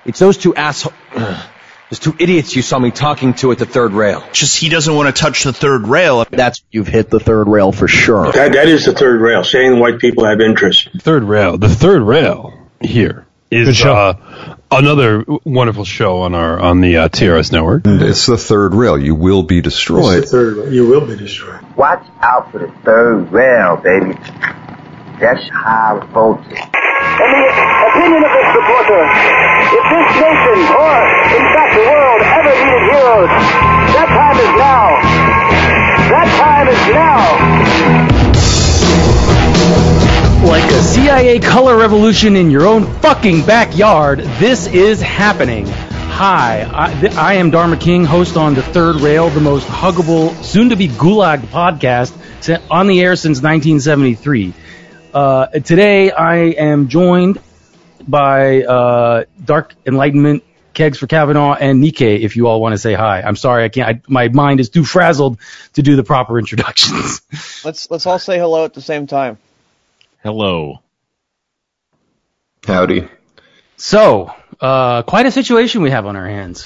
It's those two those two idiots you saw me talking to at the third rail. Just he doesn't want to touch the third rail. You've hit the third rail for sure. That is the third rail, saying white people have interest. The third rail here is another wonderful show on the TRS network. And it's the third rail. You will be destroyed. It's the third rail. You will be destroyed. Watch out for the third rail, baby. That's high voltage. In the opinion of this reporter, if this nation, or in fact the world, ever needed heroes, that time is now. That time is now. Like a CIA color revolution in your own fucking backyard, this is happening. Hi, I am Dharma King, host on The Third Rail, the most huggable, soon-to-be gulagged podcast on the air since 1973. Today I am joined by Dark Enlightenment, Kegs for Kavanaugh, and Nikkei, if you all want to say hi. I'm sorry, I can't. My mind is too frazzled to do the proper introductions. Let's all say hello at the same time. Hello. Howdy. So, quite a situation we have on our hands.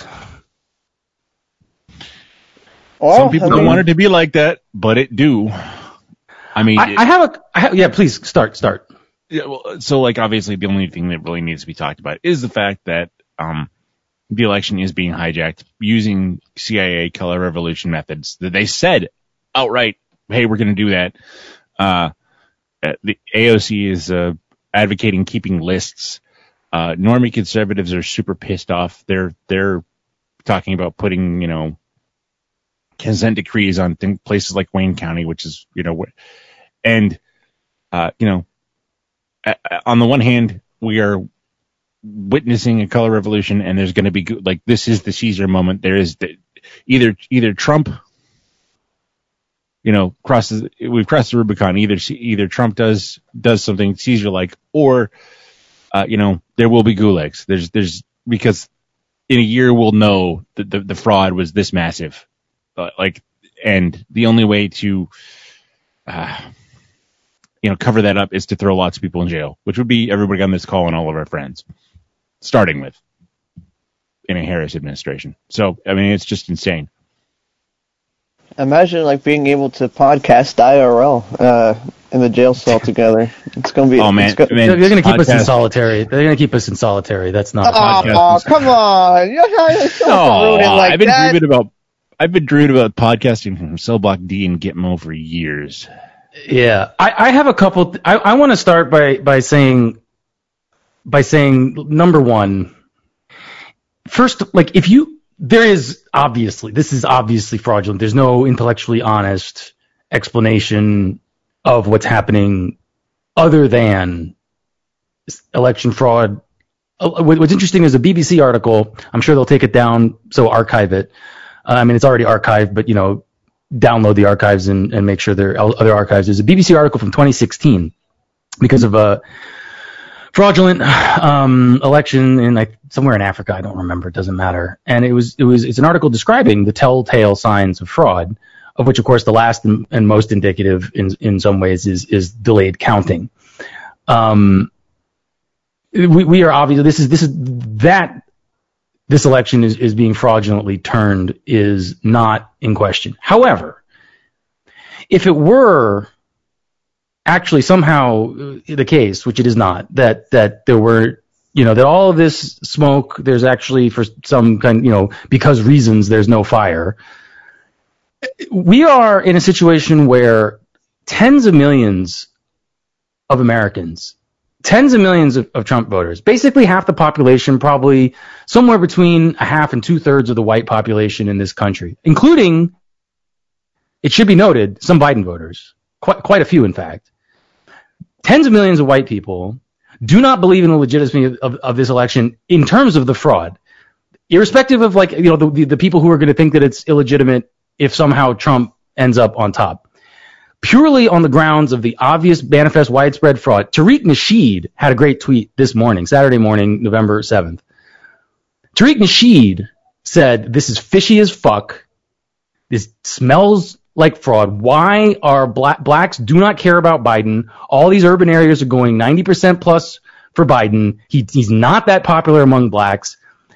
Well, some people don't want it to be like that, but it do. I mean, yeah, please start. Yeah, well, so like obviously the only thing that really needs to be talked about is the fact that the election is being hijacked using CIA color revolution methods that they said outright, hey, we're going to do that. The AOC is advocating keeping lists. Normie conservatives are super pissed off. They're talking about putting, consent decrees on places like Wayne County, which is, and, on the one hand, we are witnessing a color revolution, and there's going to be this is the Caesar moment. There is either Trump, we've crossed the Rubicon. Either Trump does something Caesar-like, or there will be gulags. There's because in a year we'll know that the fraud was this massive, and the only way to cover that up is to throw lots of people in jail, which would be everybody on this call and all of our friends, starting with in a Harris administration. So, I mean, it's just insane. Imagine being able to podcast IRL in the jail cell together. It's going to be. Oh man, they're going to keep us in solitary. They're going to keep us in solitary. That's not. Oh, come on! I've been dreaming about podcasting from Cell Block D and Gitmo for years. Yeah, I have a couple. I want to start by saying number one. First, this is obviously fraudulent. There's no intellectually honest explanation of what's happening other than election fraud. What's interesting is a BBC article. I'm sure they'll take it down, so archive it. It's already archived, but download the archives and make sure there are other archives. There's a BBC article from 2016 because of a fraudulent election in somewhere in Africa. I don't remember. It doesn't matter. And it's an article describing the telltale signs of fraud, of which, of course, the last and most indicative in some ways is delayed counting. We are obviously this election is being fraudulently turned is not in question. However, if it were actually somehow the case, which it is not, that there were, that all of this smoke, there's actually for some kind, because reasons there's no fire. We are in a situation where tens of millions of Americans, tens of millions of Trump voters, basically half the population, probably somewhere between a half and 2/3 of the white population in this country, including, it should be noted, some Biden voters, quite a few, in fact. Tens of millions of white people do not believe in the legitimacy of this election in terms of the fraud, irrespective of the people who are going to think that it's illegitimate if somehow Trump ends up on top. Purely on the grounds of the obvious, manifest, widespread fraud. Tariq Nasheed had a great tweet this morning, Saturday morning, November 7th. Tariq Nasheed said, "This is fishy as fuck. This smells like fraud. Why are blacks do not care about Biden? All these urban areas are going 90% plus for Biden. He's not that popular among blacks.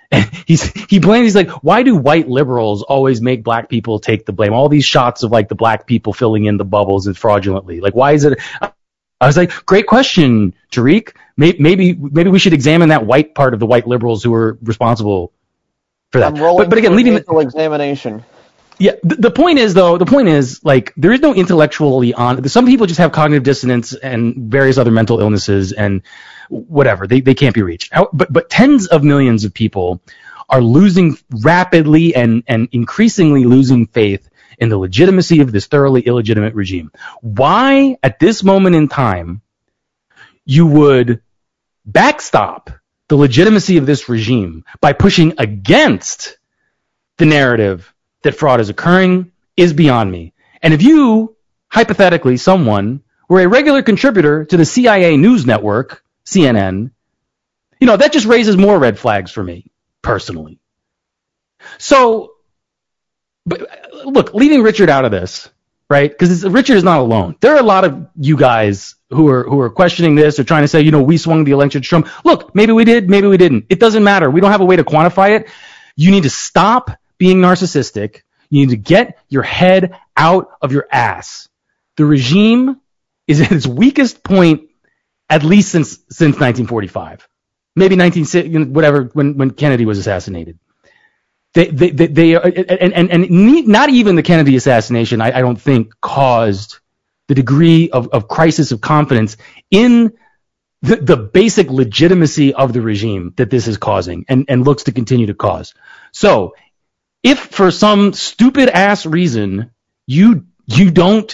And he blames, he's like, why do white liberals always make black people take the blame? All these shots of like the black people filling in the bubbles and fraudulently. Like, why is it? I was like, great question, Tariq. Maybe we should examine that white part of the white liberals who are responsible for that. But again, leaving the examination. Yeah, the point is, like, there is no intellectually some people just have cognitive dissonance and various other mental illnesses and whatever. They can't be reached. But tens of millions of people are losing rapidly and increasingly losing faith in the legitimacy of this thoroughly illegitimate regime. Why, at this moment in time, you would backstop the legitimacy of this regime by pushing against the narrative that fraud is occurring is beyond me. And if you, hypothetically, someone, were a regular contributor to the CIA news network, CNN, that just raises more red flags for me, personally. So, but look, leaving Richard out of this, right? Because Richard is not alone. There are a lot of you guys who are questioning this or trying to say, we swung the election to Trump. Look, maybe we did, maybe we didn't. It doesn't matter. We don't have a way to quantify it. You need to stop being narcissistic. You need to get your head out of your ass. The regime is at its weakest point, at least since 1945, maybe whatever, when Kennedy was assassinated. They are, and not even the Kennedy assassination, I don't think, caused the degree of crisis of confidence in the basic legitimacy of the regime that this is causing and looks to continue to cause. So, if for some stupid ass reason you don't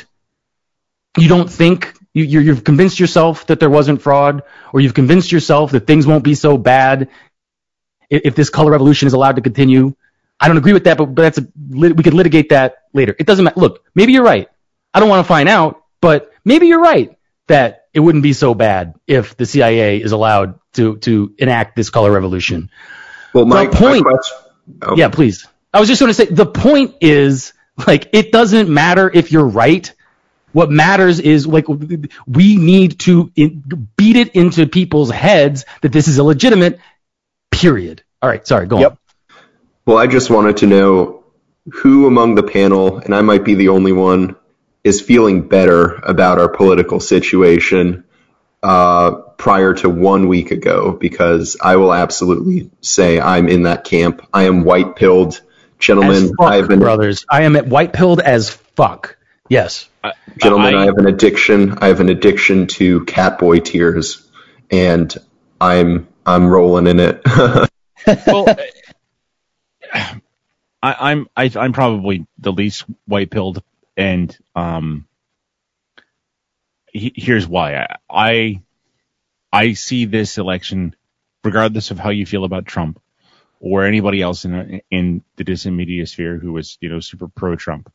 think you've convinced yourself that there wasn't fraud, or you've convinced yourself that things won't be so bad if this color revolution is allowed to continue, I don't agree with that, but we could litigate that later. It doesn't matter. Look, maybe you're right. I don't want to find out, but maybe you're right that it wouldn't be so bad if the CIA is allowed to enact this color revolution. Well, my question. Yeah, please. I was just going to say, the point is, like, it doesn't matter if you're right. What matters is, like, we need to beat it into people's heads that this is illegitimate, period. All right, sorry, go on. Well, I just wanted to know who among the panel, and I might be the only one, is feeling better about our political situation prior to 1 week ago, because I will absolutely say I'm in that camp. I am white-pilled. Gentlemen, brothers, I am white-pilled as fuck. Yes. Gentlemen, I have an addiction. I have an addiction to Catboy tears, and I'm rolling in it. Well, I'm probably the least white-pilled, and here's why. I see this election, regardless of how you feel about Trump or anybody else in the dissident media sphere who was, super pro-Trump.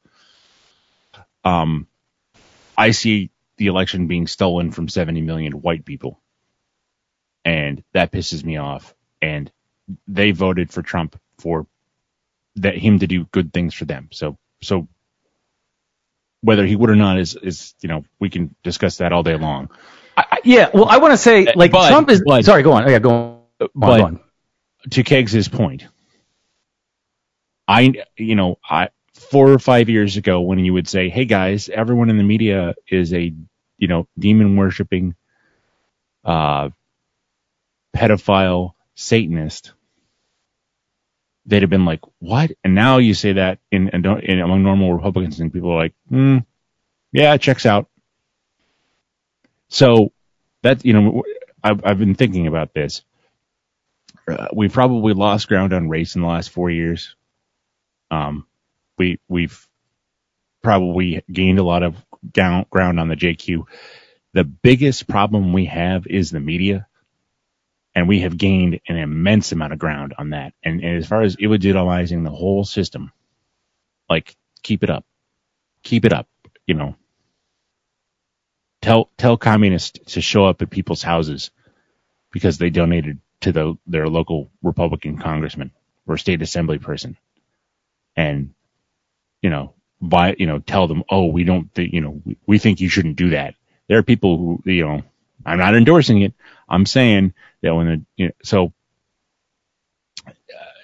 I see the election being stolen from 70 million white people, and that pisses me off. And they voted for Trump for him to do good things for them. So whether he would or not is we can discuss that all day long. Well, I want to say, like, Trump is. Sorry, go on. Yeah, go on. To Keggs' point, I 4 or 5 years ago, when you would say, "Hey guys, everyone in the media is a demon worshipping, pedophile Satanist," they'd have been like, "What?" And now you say that in among normal Republicans, and people are like, "Yeah, it checks out." So that I've been thinking about this. We've probably lost ground on race in the last 4 years. We've probably gained a lot of ground on the JQ. The biggest problem we have is the media, and we have gained an immense amount of ground on that. And as far as illegitimizing the whole system, like, keep it up. Tell communists to show up at people's houses because they donated to their local Republican congressman or state assembly person, and tell them, "Oh, we don't, we think you shouldn't do that." There are people who, I'm not endorsing it. I'm saying that when so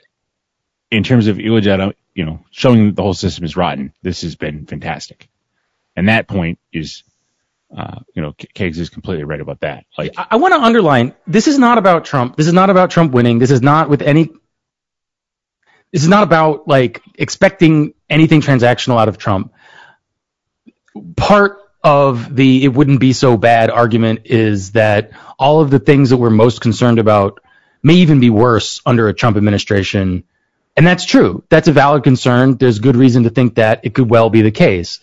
in terms of illegitimate, showing that the whole system is rotten, this has been fantastic. And that point is, Caggs is completely right about that. Like, I want to underline, this is not about Trump. This is not about Trump winning. This is not about like expecting anything transactional out of Trump. Part of the "it wouldn't be so bad" argument is that all of the things that we're most concerned about may even be worse under a Trump administration. And that's true. That's a valid concern. There's good reason to think that it could well be the case.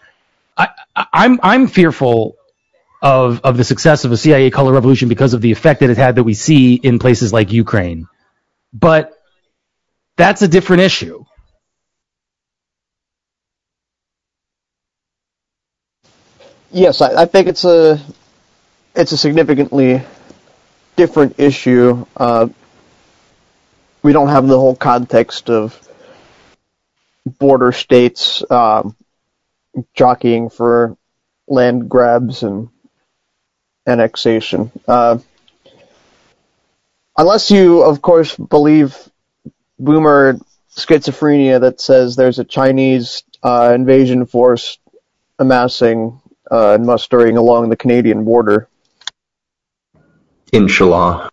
I'm fearful of the success of a CIA color revolution because of the effect that it had that we see in places like Ukraine. But that's a different issue. Yes, I think it's a significantly different issue. We don't have the whole context of border states jockeying for land grabs and annexation. Unless you, of course, believe boomer schizophrenia that says there's a Chinese invasion force amassing and mustering along the Canadian border. Inshallah.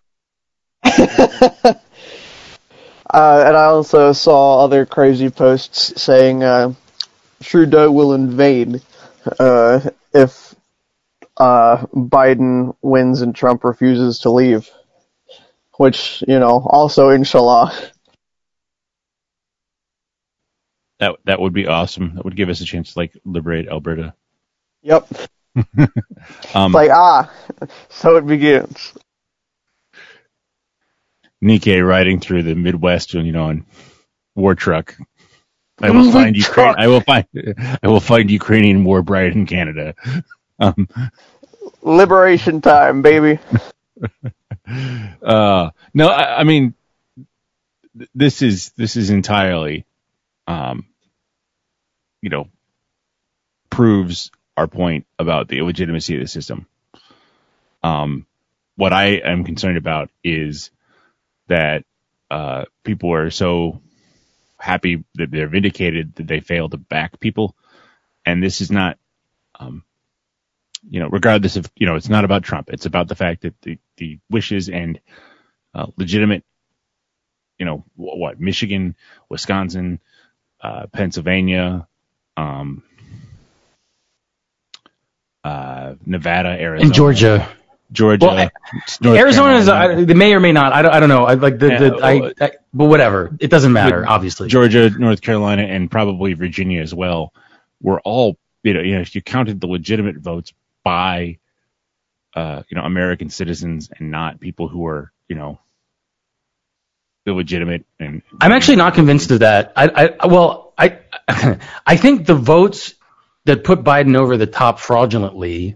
And I also saw other crazy posts saying Trudeau will invade if Biden wins and Trump refuses to leave. Which, also inshallah. that would be awesome. That would give us a chance to liberate Alberta. Yep. So it begins. Nikkei riding through the Midwest, on war truck. I will find Ukraine. I will find Ukrainian war bride in Canada. Liberation time, baby. No, I mean, this is entirely, proves our point about the illegitimacy of the system. What I am concerned about is that people are so happy that they're vindicated that they fail to back people, and this is not, regardless of, it's not about Trump. It's about the fact that the wishes and legitimate, Michigan, Wisconsin, Pennsylvania, Nevada, Arizona, and Georgia. Well, Arizona is they may or may not. I don't know. But whatever. It doesn't matter. Obviously, Georgia, North Carolina, and probably Virginia as well were all. If you counted the legitimate votes by, American citizens and not people who are, illegitimate. And I'm actually not convinced of that. I think the votes that put Biden over the top fraudulently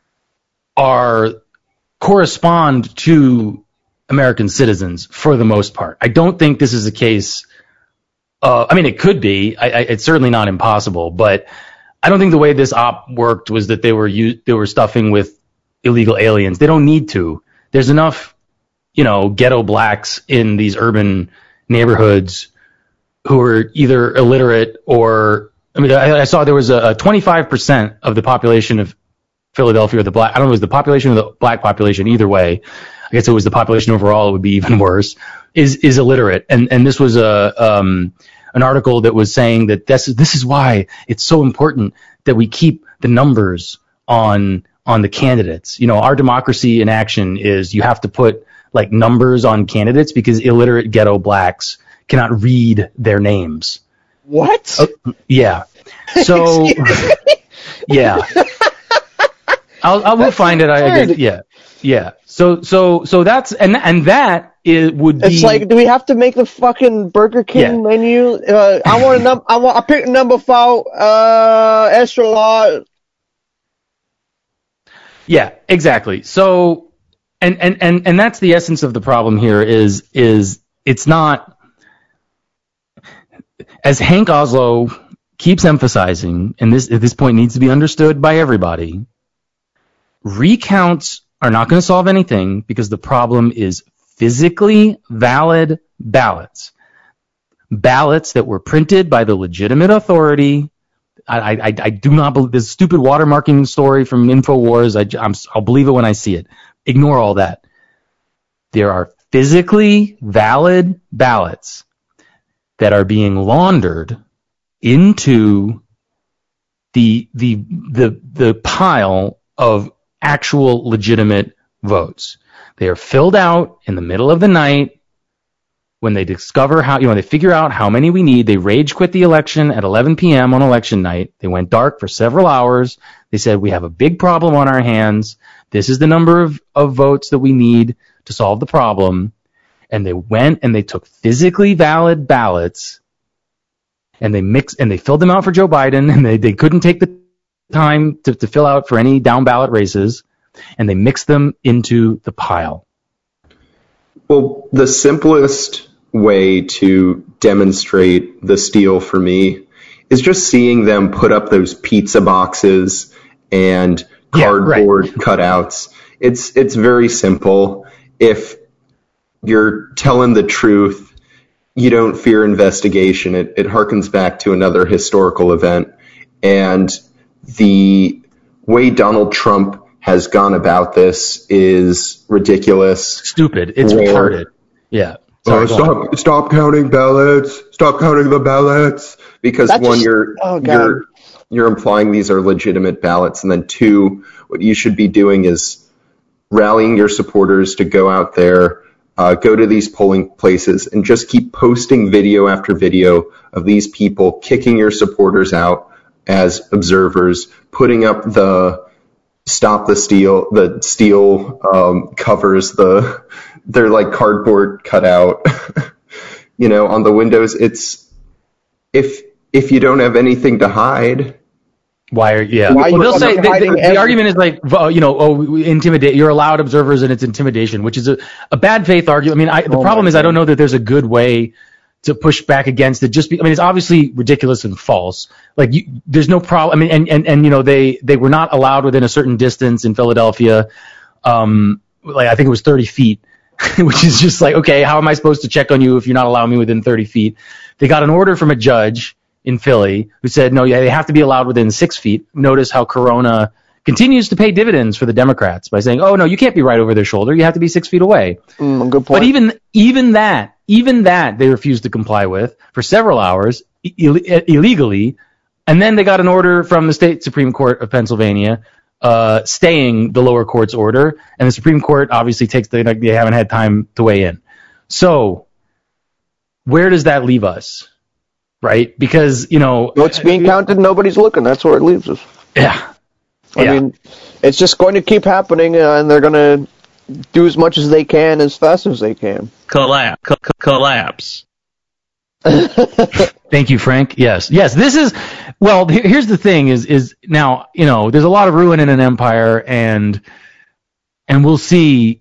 correspond to American citizens for the most part. I don't think this is a case. It could be. It's certainly not impossible, but I don't think the way this op worked was that they were stuffing with illegal aliens. They don't need to. There's enough, ghetto blacks in these urban neighborhoods who are either illiterate or. I saw there was a 25% of the population of Philadelphia, or the black. I don't know if it was the population or the black population. Either way, I guess it was the population overall. It would be even worse. Is illiterate, and this was an article that was saying that this is why it's so important that we keep the numbers on the candidates. Our democracy in action is you have to put numbers on candidates because illiterate ghetto blacks cannot read their names. What? Yeah. So yeah. I will find it. Yeah. So that's and that would be. It's do we have to make the fucking Burger King menu? I picked number 4, extra large. Yeah, exactly. So, and that's the essence of the problem here. Is it's not, as Hank Oslo keeps emphasizing, and this point needs to be understood by everybody. Recounts are not going to solve anything because the problem is physically valid ballots. ballots that were printed by the legitimate authority. I do not believe this stupid watermarking story from InfoWars. I'll believe it when I see it. Ignore all that. There are physically valid ballots that are being laundered into the pile of actual legitimate votes. They are filled out in the middle of the night when they discover they figure out how many we need. They rage quit the election at 11 p.m. on election night. They went dark for several hours. They said, we have a big problem on our hands. This is the number of votes that we need to solve the problem. And they went and they took physically valid ballots and they filled them out for Joe Biden, and they couldn't take the time to fill out for any down ballot races, and they mixed them into the pile. Well, the simplest way to demonstrate the steal for me is just seeing them put up those pizza boxes and cardboard cutouts. It's very simple. If you're telling the truth, you don't fear investigation. It harkens back to another historical event. And the way Donald Trump has gone about this is ridiculous. Stupid. It's retarded. Yeah. Sorry, stop counting ballots. Stop counting the ballots. Because you're implying these are legitimate ballots, and then two, what you should be doing is rallying your supporters to go out there, go to these polling places, and just keep posting video after video of these people kicking your supporters out as observers, putting up the stop the steal, covers, they're like cardboard cutout, on the windows. It's if you don't have anything to hide. They'll say the argument is like, intimidate. You're allowed observers, and it's intimidation, which is a bad faith argument. I mean, the problem is I don't know that there's a good way to push back against it. It's obviously ridiculous and false. Like, there's no problem. I mean, and they were not allowed within a certain distance in Philadelphia. I think it was 30 feet, which is just like, okay, how am I supposed to check on you if you're not allowing me within 30 feet? They got an order from a judge in Philly who said, no, they have to be allowed within 6 feet. Notice how Corona continues to pay dividends for the Democrats by saying, oh, no, you can't be right over their shoulder. You have to be 6 feet away. Good point. But even that they refused to comply with for several hours illegally. And then they got an order from the state Supreme Court of Pennsylvania staying the lower court's order. And the Supreme Court obviously they haven't had time to weigh in. So where does that leave us? Right? Because, what's being counted, nobody's looking. That's where it leaves us. Yeah. I mean, it's just going to keep happening, and they're going to do as much as they can as fast as they can. Collapse. Thank you, Frank. Yes. This is, here's the thing is now, there's a lot of ruin in an empire, and we'll see,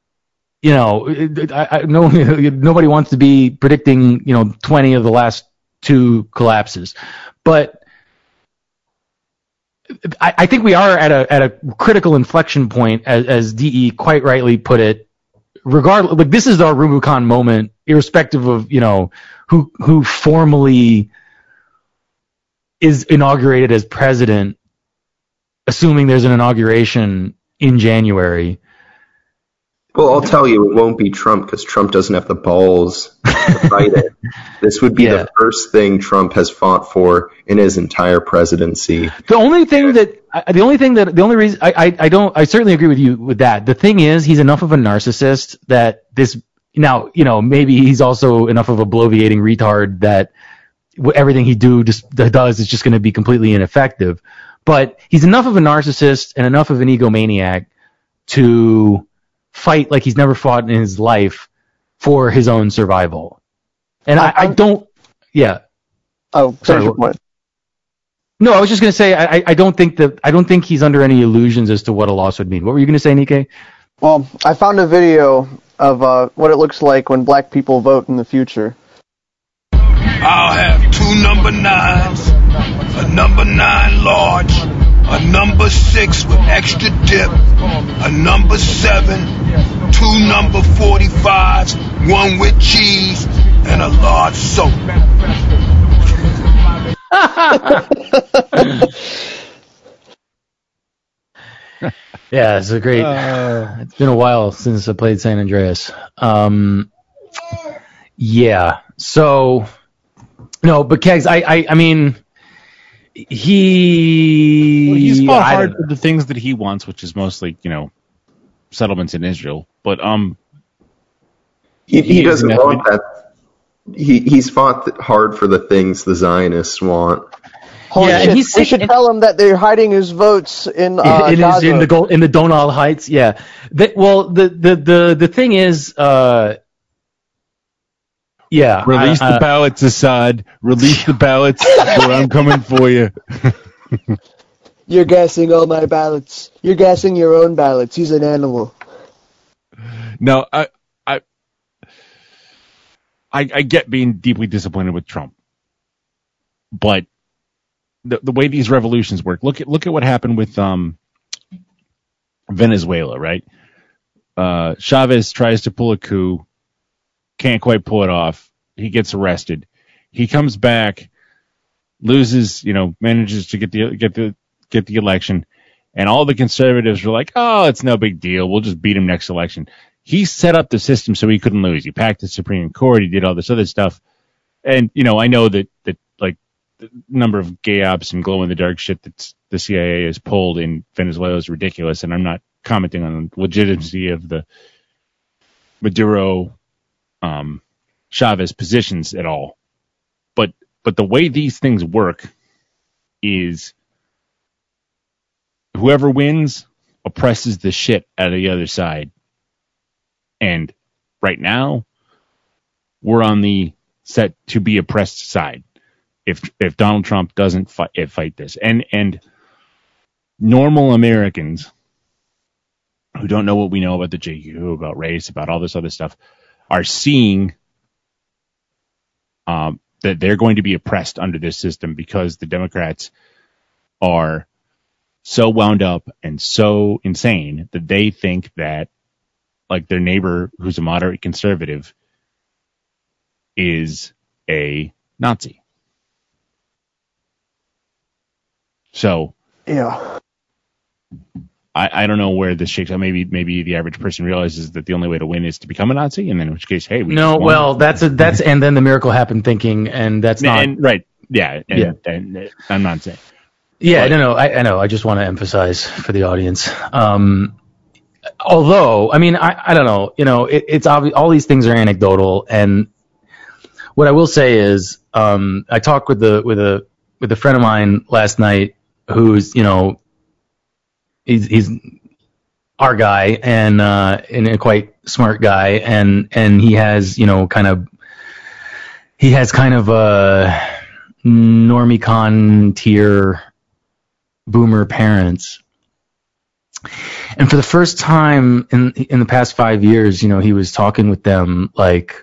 nobody wants to be predicting, 20 of the last 2 collapses, but I think we are at a critical inflection point, as DE quite rightly put it. Regardless, this is our Rubicon moment, irrespective of who formally is inaugurated as president, assuming there's an inauguration in January. Well, I'll tell you, it won't be Trump, because Trump doesn't have the balls to fight it. This would be the first thing Trump has fought for in his entire presidency. I certainly agree with you with that. The thing is, he's enough of a narcissist that maybe he's also enough of a bloviating retard that everything he does is just going to be completely ineffective. But he's enough of a narcissist and enough of an egomaniac to fight like he's never fought in his life for his own survival. And I don't. Yeah. Oh, sorry. What? No, I was just going to say I don't think he's under any illusions as to what a loss would mean. What were you going to say, Nikkei? Well, I found a video of what it looks like when black people vote in the future. I'll have 2 number 9s, a number 9 large, a number 6 with extra dip, a number 7, 2 number 45s, 1 with cheese, and a large soap. Yeah, it's a great. It's been a while since I played San Andreas. Yeah. So no, but Kegs, I mean, he's fought hard for the things that he wants, which is mostly, settlements in Israel. But he doesn't want that. He's fought hard for the things the Zionists want. Holy shit. We should tell him that they're hiding his votes in Gaza. in the Donal Heights. Yeah. The thing is, yeah. Release the ballots, Assad. Release the ballots, or I'm coming for you. You're gassing all my ballots. You're gassing your own ballots. He's an animal. No, I get being deeply disappointed with Trump, but the way these revolutions work, look at what happened with Venezuela, right? Chavez tries to pull a coup, can't quite pull it off. He gets arrested. He comes back, loses, manages to get the election, and all the conservatives were like, "Oh, it's no big deal. We'll just beat him next election." He set up the system so he couldn't lose. He packed the Supreme Court. He did all this other stuff. And, I know that like the number of gay ops and glow in the dark shit that the CIA has pulled in Venezuela is ridiculous. And I'm not commenting on the legitimacy of the Maduro, Chavez positions at all. But the way these things work is whoever wins oppresses the shit out of the other side. And right now, we're on the set to be oppressed side. If Donald Trump doesn't fight this, and normal Americans who don't know what we know about the JQ, about race, about all this other stuff, are seeing that they're going to be oppressed under this system because the Democrats are so wound up and so insane that they think that, like, their neighbor who's a moderate conservative is a Nazi. So yeah, I don't know where this shakes out. Maybe the average person realizes that the only way to win is to become a Nazi, and then in which case, hey, that's and then the miracle happened thinking, and that's not right. Yeah, and I'm not saying. Yeah, but, I know. I just want to emphasize for the audience. Although, I mean, I don't know, it's obvious, all these things are anecdotal, and what I will say is, I talked with a friend of mine last night who's, he's our guy and a quite smart guy, and he has, kind of a normie-con tier boomer parents. And for the first time in the past 5 years, he was talking with them like,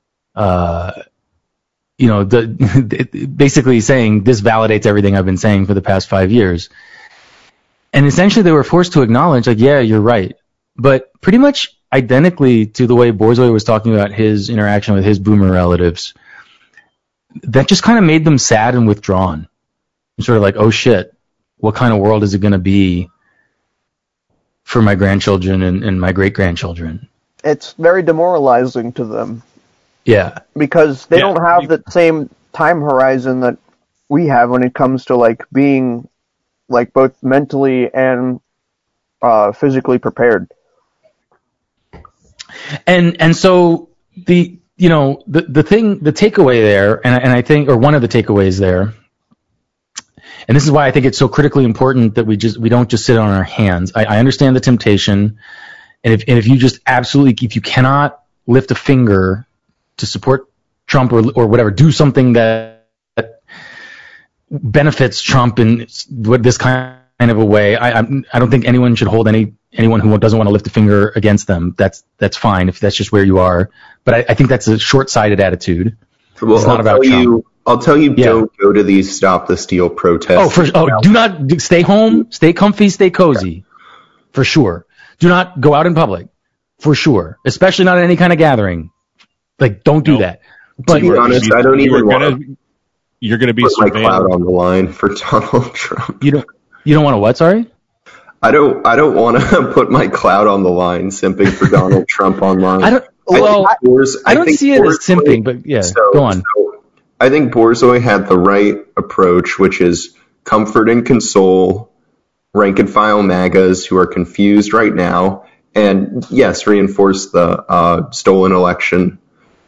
basically saying this validates everything I've been saying for the past 5 years. And essentially they were forced to acknowledge, like, yeah, you're right. But pretty much identically to the way Borzoi was talking about his interaction with his boomer relatives, that just kind of made them sad and withdrawn. Sort of like, oh shit, what kind of world is it going to be for my grandchildren and my great-grandchildren? It's very demoralizing to them. Yeah. Because they don't have the same time horizon that we have when it comes to, like, being, like, both mentally and physically prepared. And so the takeaway there, and I think, or one of the takeaways there, and this is why I think it's so critically important that we don't just sit on our hands. I understand the temptation, and if you just absolutely, if you cannot lift a finger to support Trump or whatever, do something that benefits Trump in this kind of a way, I don't think anyone should hold anyone who doesn't want to lift a finger against them. That's fine if that's just where you are. But I think that's a short-sighted attitude. Well, it's not about Trump. I'll tell you, don't go to these Stop the Steal protests. Do not stay home, stay comfy, stay cozy, for sure. Do not go out in public, for sure, especially not at any kind of gathering. Like, don't do that. to be honest, I don't even want to. You're going to be put my surveilled. clout on the line for Donald Trump. You don't want to what? Sorry. I don't want to put my clout on the line simping for Donald Trump online. I don't see it as simping, but yeah, go on. So I think Borzoi had the right approach, which is comfort and console rank and file MAGAs who are confused right now, and yes, reinforce the stolen election.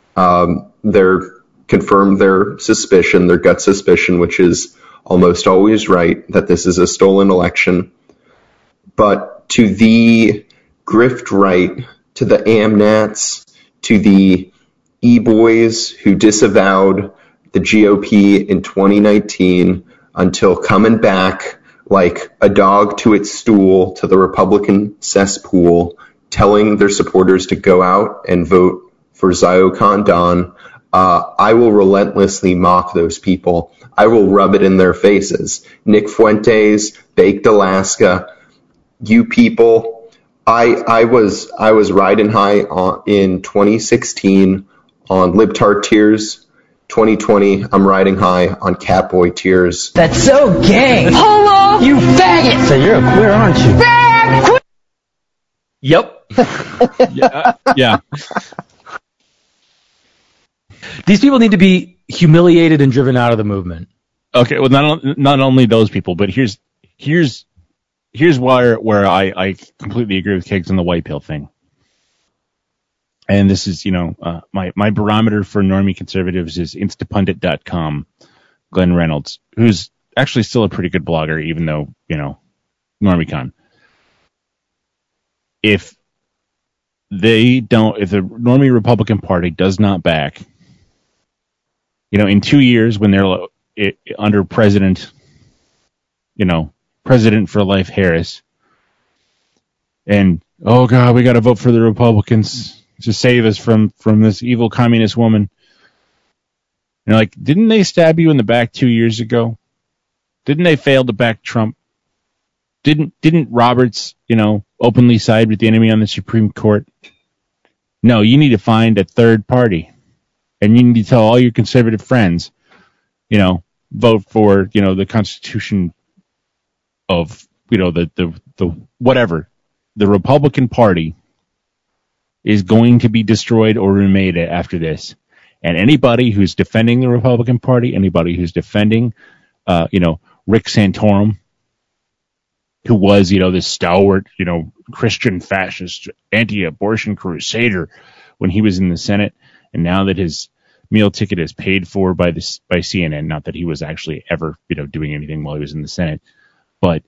Confirm their suspicion, their gut suspicion, which is almost always right, that this is a stolen election. But to the grift right, to the AMNATs, to the E-boys who disavowed the GOP in 2019 until coming back like a dog to its stool to the Republican cesspool, telling their supporters to go out and vote for Zio Khan-Dan, I will relentlessly mock those people. I will rub it in their faces. Nick Fuentes, Baked Alaska, you people. I was riding high in 2016 on Libtard Tears. 2020, I'm riding high on Catboy Tears. That's so gay. Homo, you faggot. So you're a queer, aren't you? Fag. Yep. Yeah. These people need to be humiliated and driven out of the movement. Okay, well, not only those people, but here's where I completely agree with Kiggs on the white pill thing. And this is, my barometer for normie conservatives is instapundit.com. Glenn Reynolds, who's actually still a pretty good blogger, even though, NormieCon. If the normie Republican Party does not back, in 2 years when they're under President for life Harris, and, oh God, we got to vote for the Republicans to save us from this evil communist woman. Didn't they stab you in the back 2 years ago? Didn't they fail to back Trump? Didn't Roberts, openly side with the enemy on the Supreme Court? No, you need to find a third party. And you need to tell all your conservative friends, vote for, the Constitution of, the whatever. The Republican Party is going to be destroyed or remade after this. And anybody who's defending the Republican Party, anybody who's defending, Rick Santorum, who was, this stalwart, Christian fascist, anti-abortion crusader when he was in the Senate, and now that his meal ticket is paid for by CNN, not that he was actually ever, doing anything while he was in the Senate, but,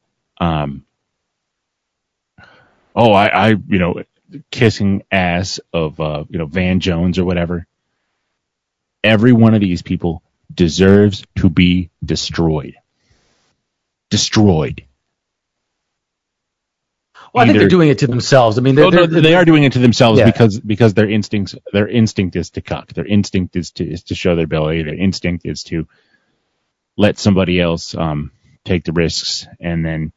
kissing ass of, Van Jones or whatever. Every one of these people deserves to be destroyed. Destroyed. Well, I think they're doing it to themselves. I mean, they are doing it to themselves because their instinct is to cuck. Their instinct is to show their belly. Their instinct is to let somebody else take the risks, and then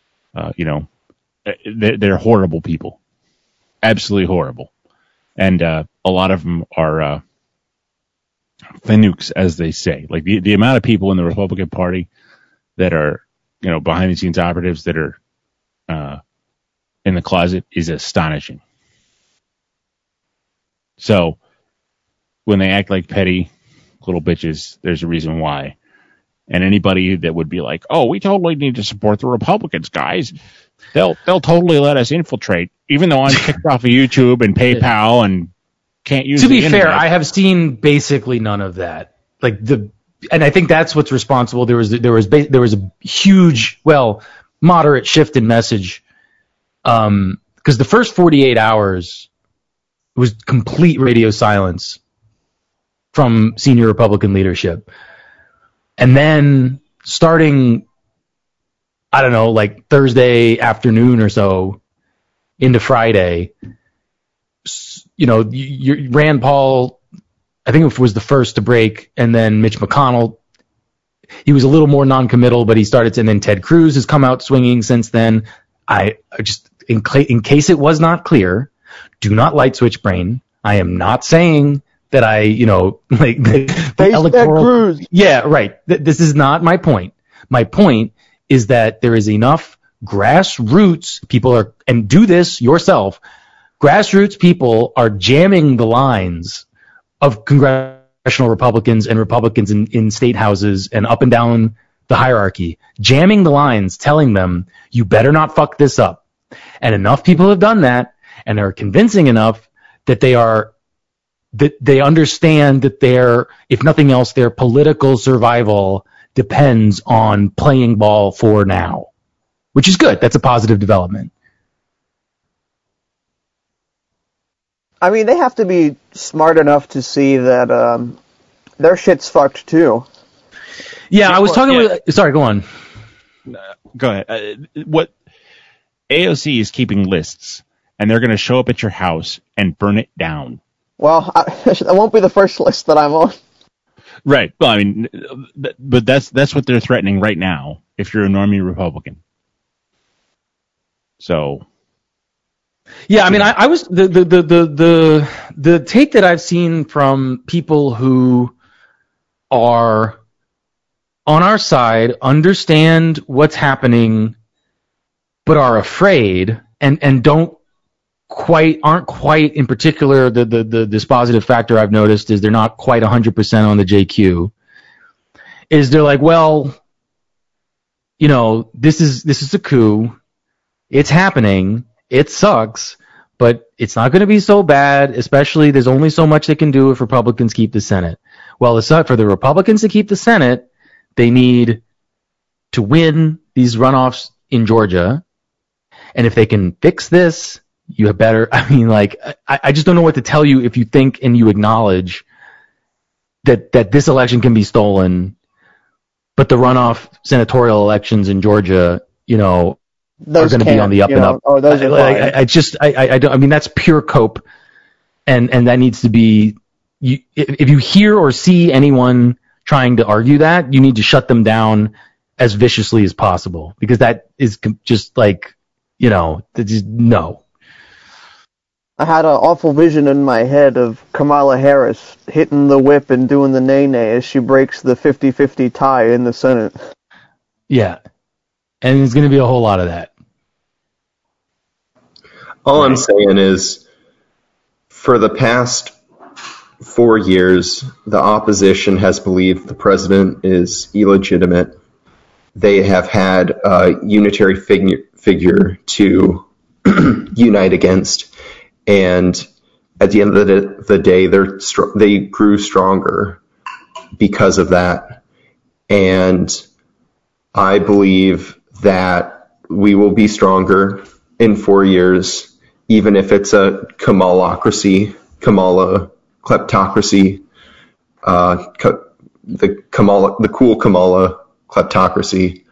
they're horrible people, absolutely horrible, and a lot of them are fanukes, as they say. Like the amount of people in the Republican Party that are behind the scenes operatives that are in the closet is astonishing. So when they act like petty little bitches, there's a reason why. And anybody that would be like, "Oh, we totally need to support the Republicans, guys. They'll totally let us infiltrate," even though I'm kicked off of YouTube and PayPal and can't use. To be internet. fair, I have seen basically none of that. And I think that's what's responsible. There was a huge, moderate shift in message. Because the first 48 hours was complete radio silence from senior Republican leadership. And then starting, I don't know, like Thursday afternoon or so into Friday, Rand Paul, I think it was the first to break, and then Mitch McConnell, he was a little more non-committal, but he started to, and then Ted Cruz has come out swinging since then. I just, in case it was not clear, do not light switch brain. I am not saying that I, like the electoral. Yeah, right. This is not my point. My point is that there is enough grassroots people and do this yourself. Grassroots people are jamming the lines of congressional Republicans and Republicans in state houses and up and down the hierarchy, jamming the lines, telling them, you better not fuck this up. And enough people have done that, and they're convincing enough that they understand that if nothing else, their political survival depends on playing ball for now, which is good. That's a positive development. I mean, they have to be smart enough to see that their shit's fucked too. Yeah, I was talking with... Sorry, go on. Go ahead. What AOC is keeping lists, and they're going to show up at your house and burn it down. Well, that won't be the first list that I'm on. Right. Well, I mean, but that's what they're threatening right now. If you're a normie Republican. So. Yeah, I mean, I was the take that I've seen from people who are on our side, understand what's happening, but are afraid and aren't quite, in particular, the dispositive factor I've noticed is they're not quite 100% on the JQ. Is they're like, well, this is a coup. It's happening. It sucks, but it's not going to be so bad, especially there's only so much they can do if Republicans keep the Senate. Well, it's not for the Republicans to keep the Senate. They need to win these runoffs in Georgia. And if they can fix this, you have better. I mean, like, I just don't know what to tell you if you think and you acknowledge that this election can be stolen, but the runoff senatorial elections in Georgia, are going to be on the up and up. Oh, those are I don't. I mean, that's pure cope, and that needs to be. If you hear or see anyone trying to argue that, you need to shut them down as viciously as possible, because that is just like, no. I had an awful vision in my head of Kamala Harris hitting the whip and doing the nay-nay as she breaks the 50-50 tie in the Senate. Yeah. And there's going to be a whole lot of that. All I'm saying is, for the past 4 years, the opposition has believed the president is illegitimate. They have had a unitary figure to unite against. And at the end of the day, they grew stronger because of that. And I believe that we will be stronger in 4 years, even if it's a Kamala kleptocracy, the cool Kamala kleptocracy.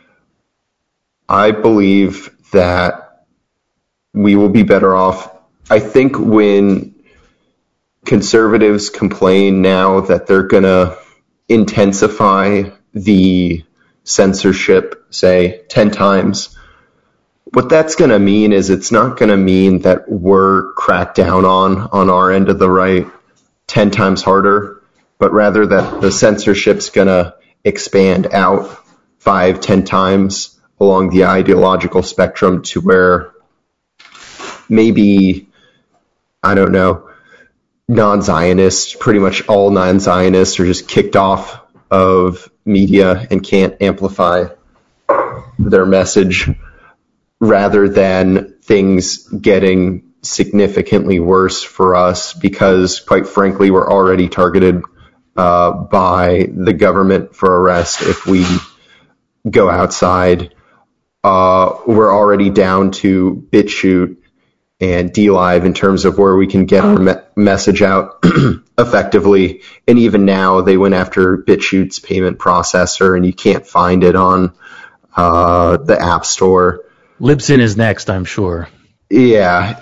I believe that we will be better off. I think when conservatives complain now that they're going to intensify the censorship, say, 10 times, what that's going to mean is it's not going to mean that we're cracked down on our end of the right 10 times harder, but rather that the censorship's going to expand out 5-10 times along the ideological spectrum to where maybe, I don't know, non-Zionists, pretty much all non-Zionists are just kicked off of media and can't amplify their message, rather than things getting significantly worse for us, because quite frankly, we're already targeted by the government for arrest if we go outside. We're already down to BitChute and DLive in terms of where we can get our message out effectively. And even now, they went after BitChute's payment processor, and you can't find it on the App Store. Libsyn is next, I'm sure. Yeah,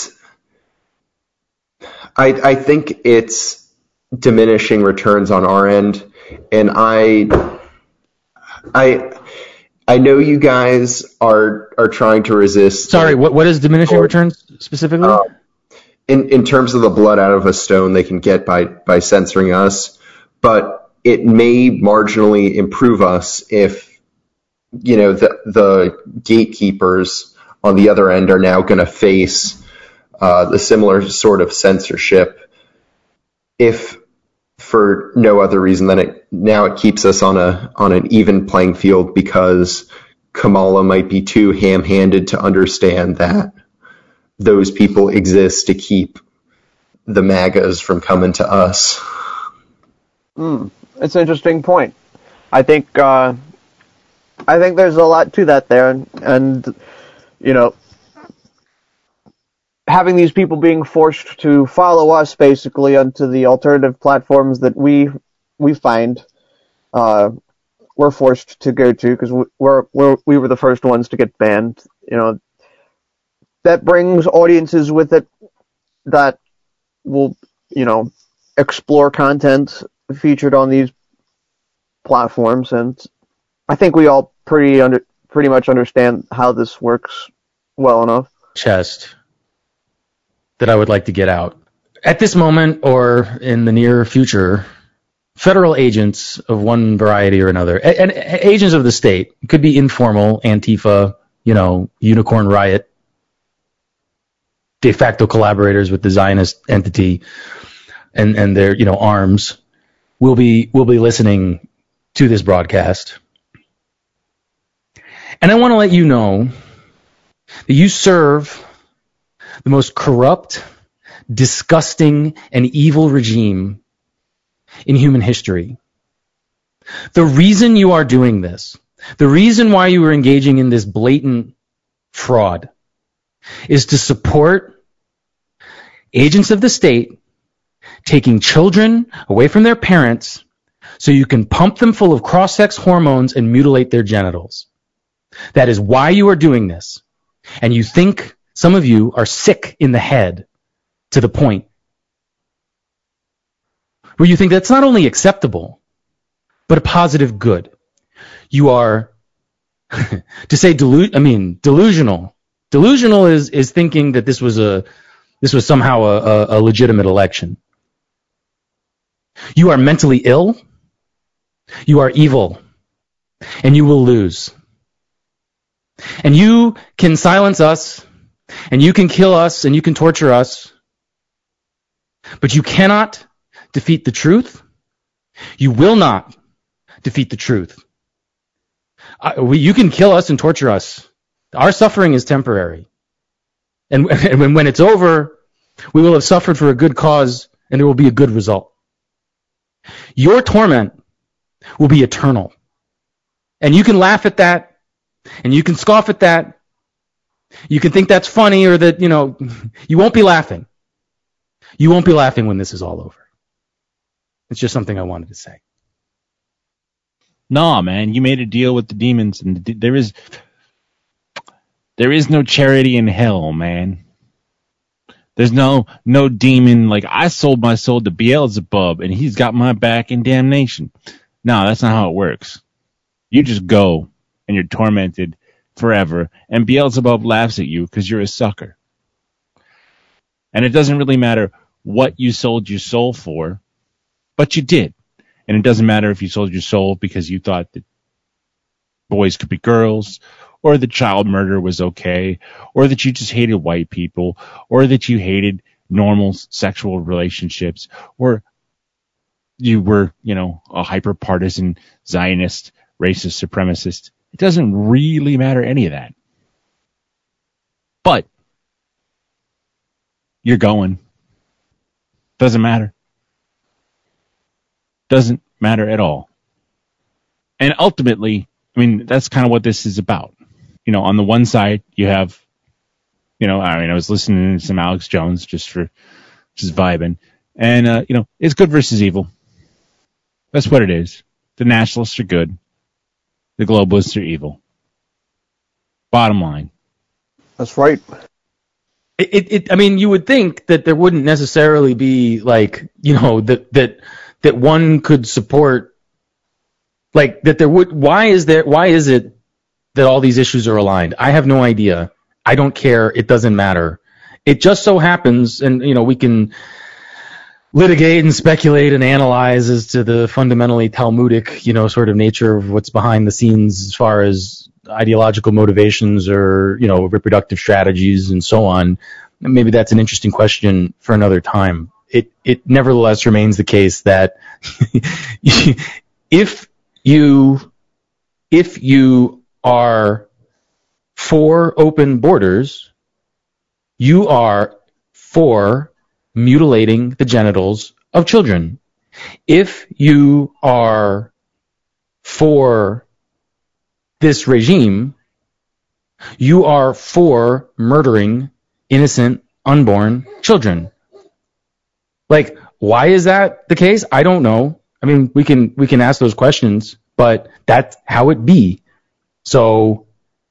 I think it's diminishing returns on our end, and I know you guys are trying to resist. Sorry, what is diminishing returns specifically? in terms of the blood out of a stone they can get by censoring us, but it may marginally improve us if, the gatekeepers on the other end are now going to face the similar sort of censorship, if for no other reason than it keeps us on an even playing field, because Kamala might be too ham-handed to understand that those people exist to keep the MAGAs from coming to us. It's an interesting point. I think there's a lot to that there, and having these people being forced to follow us basically onto the alternative platforms that we find we're forced to go to because we were the first ones to get banned. That brings audiences with it that will explore content featured on these platforms, and I think we all pretty much understand how this works well enough. Chest that I would like to get out. At this moment or in the near future, federal agents of one variety or another, and agents of the state, could be informal, Antifa, Unicorn Riot, de facto collaborators with the Zionist entity and their, arms, will be listening to this broadcast. And I want to let you know that you serve the most corrupt, disgusting, and evil regime in human history. The reason you are doing this, the reason why you are engaging in this blatant fraud, is to support agents of the state taking children away from their parents so you can pump them full of cross-sex hormones and mutilate their genitals. That is why you are doing this. And you think some of you are sick in the head to the point where you think that's not only acceptable, but a positive good. You are, to say delusional. Delusional is thinking that this was somehow a legitimate election. You are mentally ill. You are evil. And you will lose. And you can silence us, and you can kill us, and you can torture us, but you cannot defeat the truth. You will not defeat the truth. You can kill us and torture us. Our suffering is temporary. And when it's over, we will have suffered for a good cause, and there will be a good result. Your torment will be eternal. And you can laugh at that, and you can scoff at that. You can think that's funny, or that, you won't be laughing. You won't be laughing when this is all over. It's just something I wanted to say. Nah, man, you made a deal with the demons, and there is no charity in hell, man. There's no demon, like, I sold my soul to Beelzebub, and he's got my back in damnation. No, that's not how it works. You just go, and you're tormented forever, and Beelzebub laughs at you because you're a sucker. And it doesn't really matter what you sold your soul for, but you did. And it doesn't matter if you sold your soul because you thought that boys could be girls, or that child murder was okay, or that you just hated white people, or that you hated normal sexual relationships, or you were, a hyper-partisan Zionist, racist, supremacist. It doesn't really matter any of that. But you're going. Doesn't matter. Doesn't matter at all. And ultimately, that's kind of what this is about. On the one side, you have, I was listening to some Alex Jones just vibing. And, it's good versus evil. That's what it is. The nationalists are good. The globalists are evil. Bottom line. That's right. You would think that there wouldn't necessarily be that one could support, that there would. Why is it that all these issues are aligned? I have no idea. I don't care. It doesn't matter. It just so happens, and we can litigate and speculate and analyze as to the fundamentally Talmudic, sort of nature of what's behind the scenes as far as ideological motivations or, reproductive strategies and so on. Maybe that's an interesting question for another time. It nevertheless remains the case that if you are for open borders, you are for mutilating the genitals of children. If you are for this regime, you are for murdering innocent, unborn children. Like, why is that the case? I don't know. I mean, we can ask those questions, but that's how it be. So,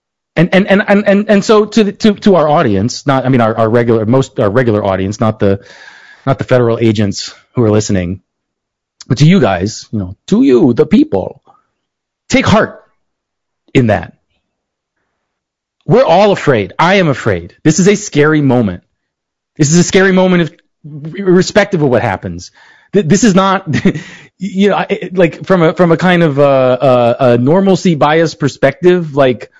and so to our audience, our regular audience, not the federal agents who are listening, but to you guys, to you, the people, take heart in that. We're all afraid. I am afraid. This is a scary moment. This is a scary moment irrespective of what happens. This is not, like from a kind of a normalcy bias perspective. Like,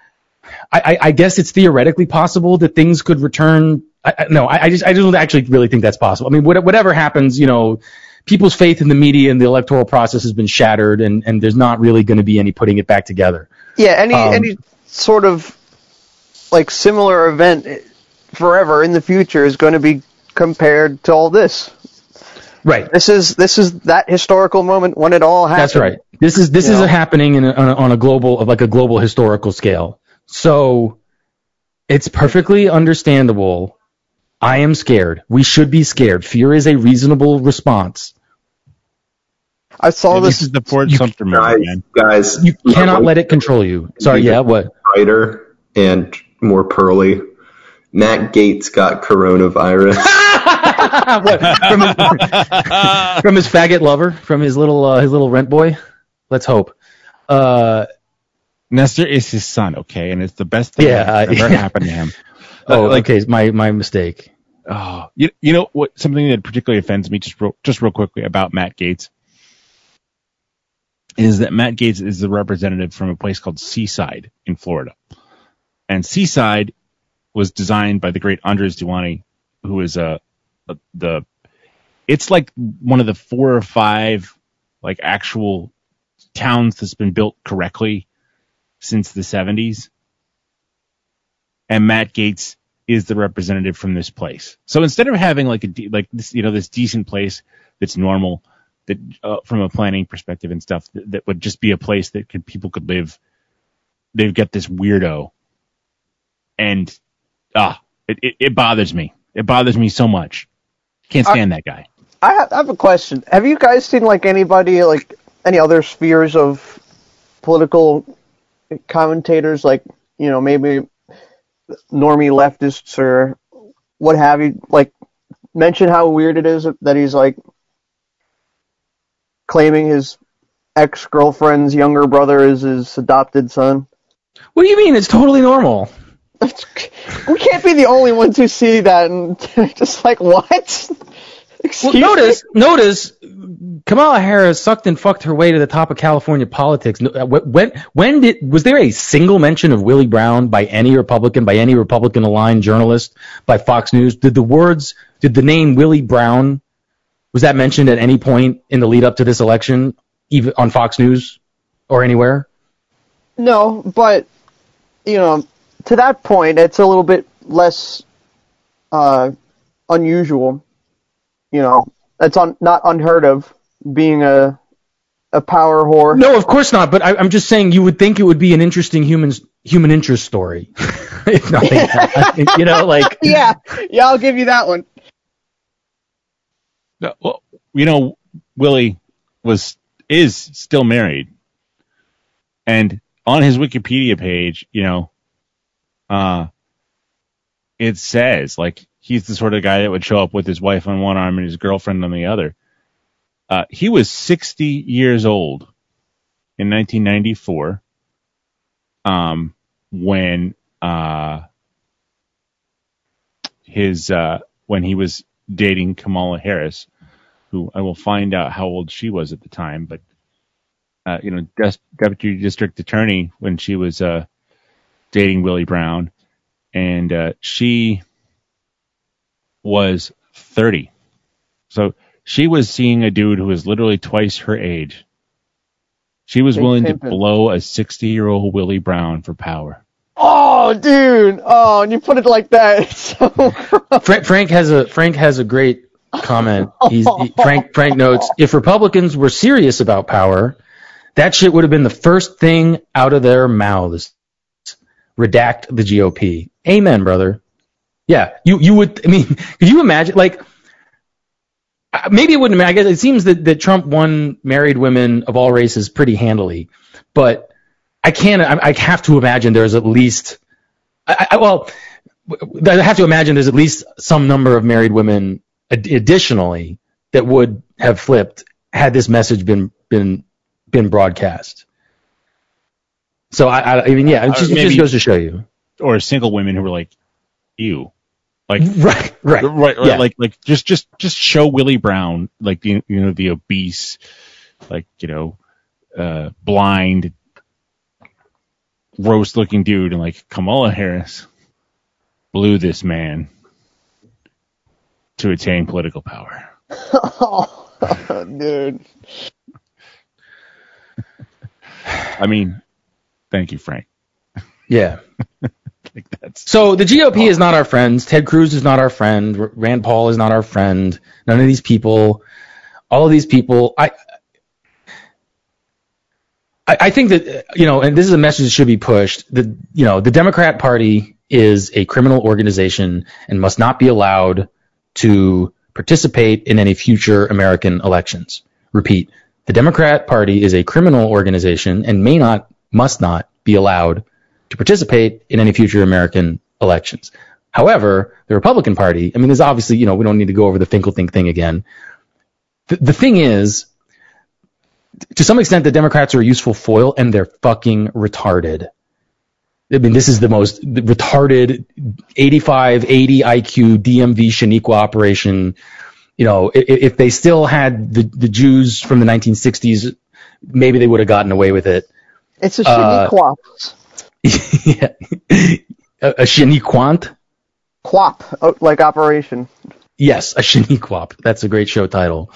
I guess it's theoretically possible that things could return. I don't actually really think that's possible. I mean, whatever happens, people's faith in the media and the electoral process has been shattered, and there's not really going to be any putting it back together. Yeah, any sort of like similar event forever in the future is going to be compared to all this. Right. This is that historical moment when it all happened. That's right. This is happening on a global historical scale. So it's perfectly understandable. I am scared. We should be scared. Fear is a reasonable response. I saw this is the Fort Sumter moment, man. Guys, you cannot let it control you. Sorry, yeah, what? Brighter and more pearly. Matt Gaetz got coronavirus. What, from his faggot lover, from his little rent boy. Let's hope. Nestor is his son, okay, and it's the best thing that ever happened to him. Okay, my mistake. Oh, you know what? Something that particularly offends me, just real quickly about Matt Gaetz, is that Matt Gaetz is the representative from a place called Seaside in Florida, and Seaside was designed by the great Andres Duany, who is it's like one of the 4 or 5 like actual towns that's been built correctly since the 70s. And Matt Gaetz is the representative from this place. So instead of having this decent place that's normal, that from a planning perspective and stuff, that would just be a place that people could live, they've got this weirdo. And it bothers me. It bothers me so much. Can't stand that guy. I have a question. Have you guys seen anybody, any other spheres of political commentators, maybe normie leftists or what have you, mention how weird it is that he's claiming his ex-girlfriend's younger brother is his adopted son? What do you mean? It's totally normal. We can't be the only ones who see that and just what? Notice, Kamala Harris sucked and fucked her way to the top of California politics. Was there a single mention of Willie Brown by any Republican aligned journalist, by Fox News? Did the name Willie Brown, was that mentioned at any point in the lead up to this election, even on Fox News or anywhere? No, but to that point, it's a little bit less unusual. It's not unheard of, being a power whore. No, of course not. But I'm just saying, you would think it would be an interesting human interest story, if nothing else. Yeah, I'll give you that one. Well, Willie is still married, and on his Wikipedia page, it says he's the sort of guy that would show up with his wife on one arm and his girlfriend on the other. He was 60 years old in 1994 when his when he was dating Kamala Harris, who I will find out how old she was at the time, but Deputy District Attorney when she was dating Willie Brown, and she was 30. So she was seeing a dude who was literally twice her age. She was willing to blow a 60-year-old Willie Brown for power. Oh, dude! Oh, and you put it like that. It's so Frank has a great comment. Frank notes, if Republicans were serious about power, that shit would have been the first thing out of their mouths. Redact the GOP. Amen, brother. Yeah, you would. I mean, could you imagine? Like, maybe it wouldn't. I guess it seems that Trump won married women of all races pretty handily, but I have to imagine there's at least. I have to imagine there's at least some number of married women additionally that would have flipped had this message been broadcast. So I mean, yeah, it just goes to show you. Or single women who were like, "Ew," like right, yeah. like just show Willie Brown, like the obese, like blind, gross-looking dude, and like Kamala Harris blew this man to attain political power. Oh, dude. I mean, thank you, Frank. Yeah. Like so the GOP is not our friends. Ted Cruz is not our friend. Rand Paul is not our friend. None of these people, all of these people, I think that, and this is a message that should be pushed, that, the Democrat Party is a criminal organization and must not be allowed to participate in any future American elections. Repeat, the Democrat Party is a criminal organization and must not be allowed to participate in any future American elections. However, the Republican Party, I mean, there's obviously, we don't need to go over the Finkelthink thing again. The thing is, to some extent, the Democrats are a useful foil, and they're fucking retarded. I mean, this is the most retarded 85, 80 IQ DMV Shaniqua operation. If they still had the Jews from the 1960s, maybe they would have gotten away with it. It's a Shaniqua. Yeah. A Shaniquant? Quap, like operation. Yes, a Shaniquap. That's a great show title.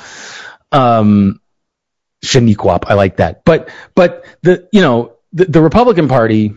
Shaniquap, I like that. But the Republican Party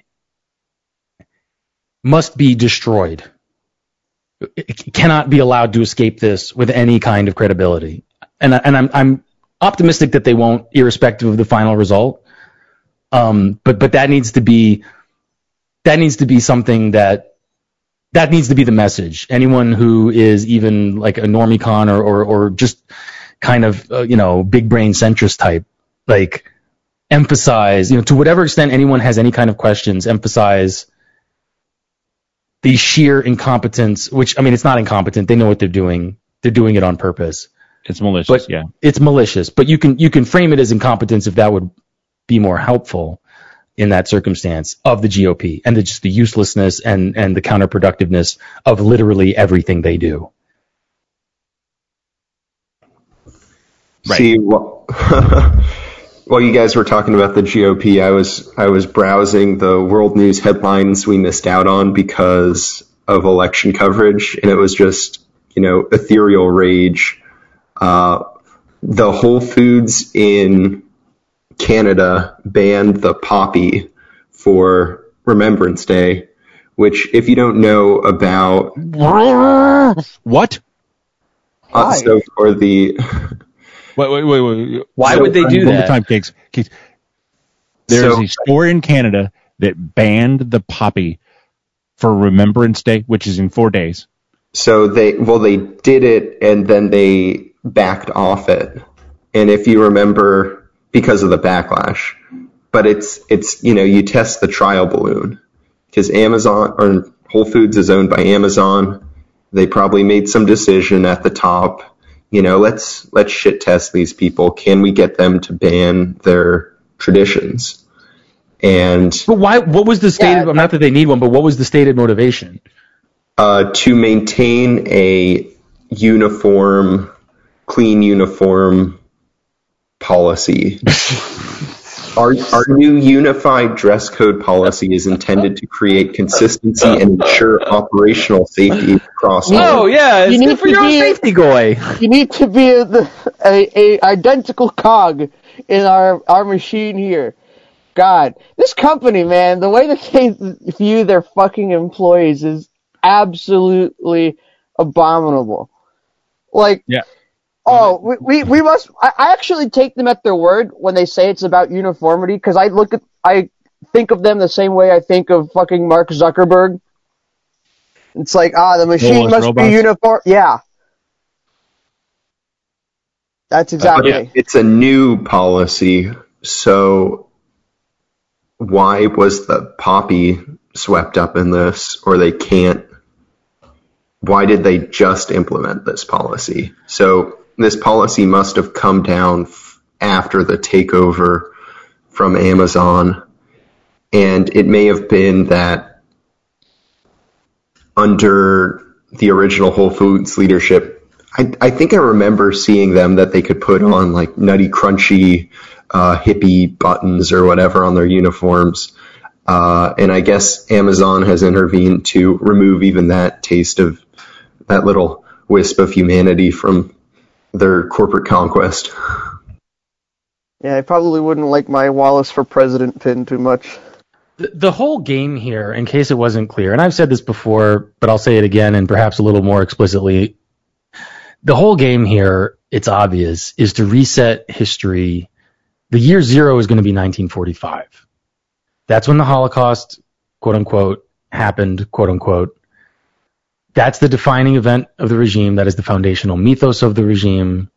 must be destroyed. It cannot be allowed to escape this with any kind of credibility. And I'm optimistic that they won't, irrespective of the final result. But that needs to be something that needs to be the message. Anyone who is even like a normie-con or just kind of big brain centrist type, like, emphasize, to whatever extent anyone has any kind of questions, emphasize the sheer incompetence, which, I mean, it's not incompetent. They know what they're doing. They're doing it on purpose. It's malicious, yeah. It's malicious, but you can frame it as incompetence if that would be more helpful in that circumstance of the GOP and just the uselessness and the counterproductiveness of literally everything they do. Right. See, while you guys were talking about the GOP, I was browsing the world news headlines we missed out on because of election coverage, and it was just, ethereal rage. The Whole Foods in Canada banned the poppy for Remembrance Day, which, if you don't know about what, so for the wait. Why would they do that? Time, Cakes. There's a store in Canada that banned the poppy for Remembrance Day, which is in 4 days. So they did it and then they backed off it. And if you remember, because of the backlash, but it's you test the trial balloon because Amazon or Whole Foods is owned by Amazon. They probably made some decision at the top. Let's shit test these people. Can we get them to ban their traditions? But why? What was the stated? Not that they need one, but what was the stated motivation? To maintain a uniform, clean uniform policy. Our new unified dress code policy is intended to create consistency and ensure operational safety across all. Oh yeah, it's good for your own safety, Goy. You need to be a identical cog in our machine here. God, this company, man, the way that they view their fucking employees is absolutely abominable. Like, yeah. Oh, we must. I actually take them at their word when they say it's about uniformity, because I think of them the same way I think of fucking Mark Zuckerberg. It's like, the machine must be uniform. Yeah, that's exactly. It's a new policy, so why was the poppy swept up in this, or they can't? Why did they just implement this policy? So this policy must have come down after the takeover from Amazon, and it may have been that under the original Whole Foods leadership, I think I remember seeing them that they could put on like Nutty Crunchy hippie buttons or whatever on their uniforms. And I guess Amazon has intervened to remove even that taste of that little wisp of humanity from their corporate conquest. Yeah, I probably wouldn't like my Wallace for President pin too much. The whole game here, in case it wasn't clear, and I've said this before, but I'll say it again and perhaps a little more explicitly. The whole game here, it's obvious, is to reset history. The year zero is going to be 1945. That's when the Holocaust, quote unquote, happened, quote unquote. That's the defining event of the regime. That is the foundational mythos of the regime.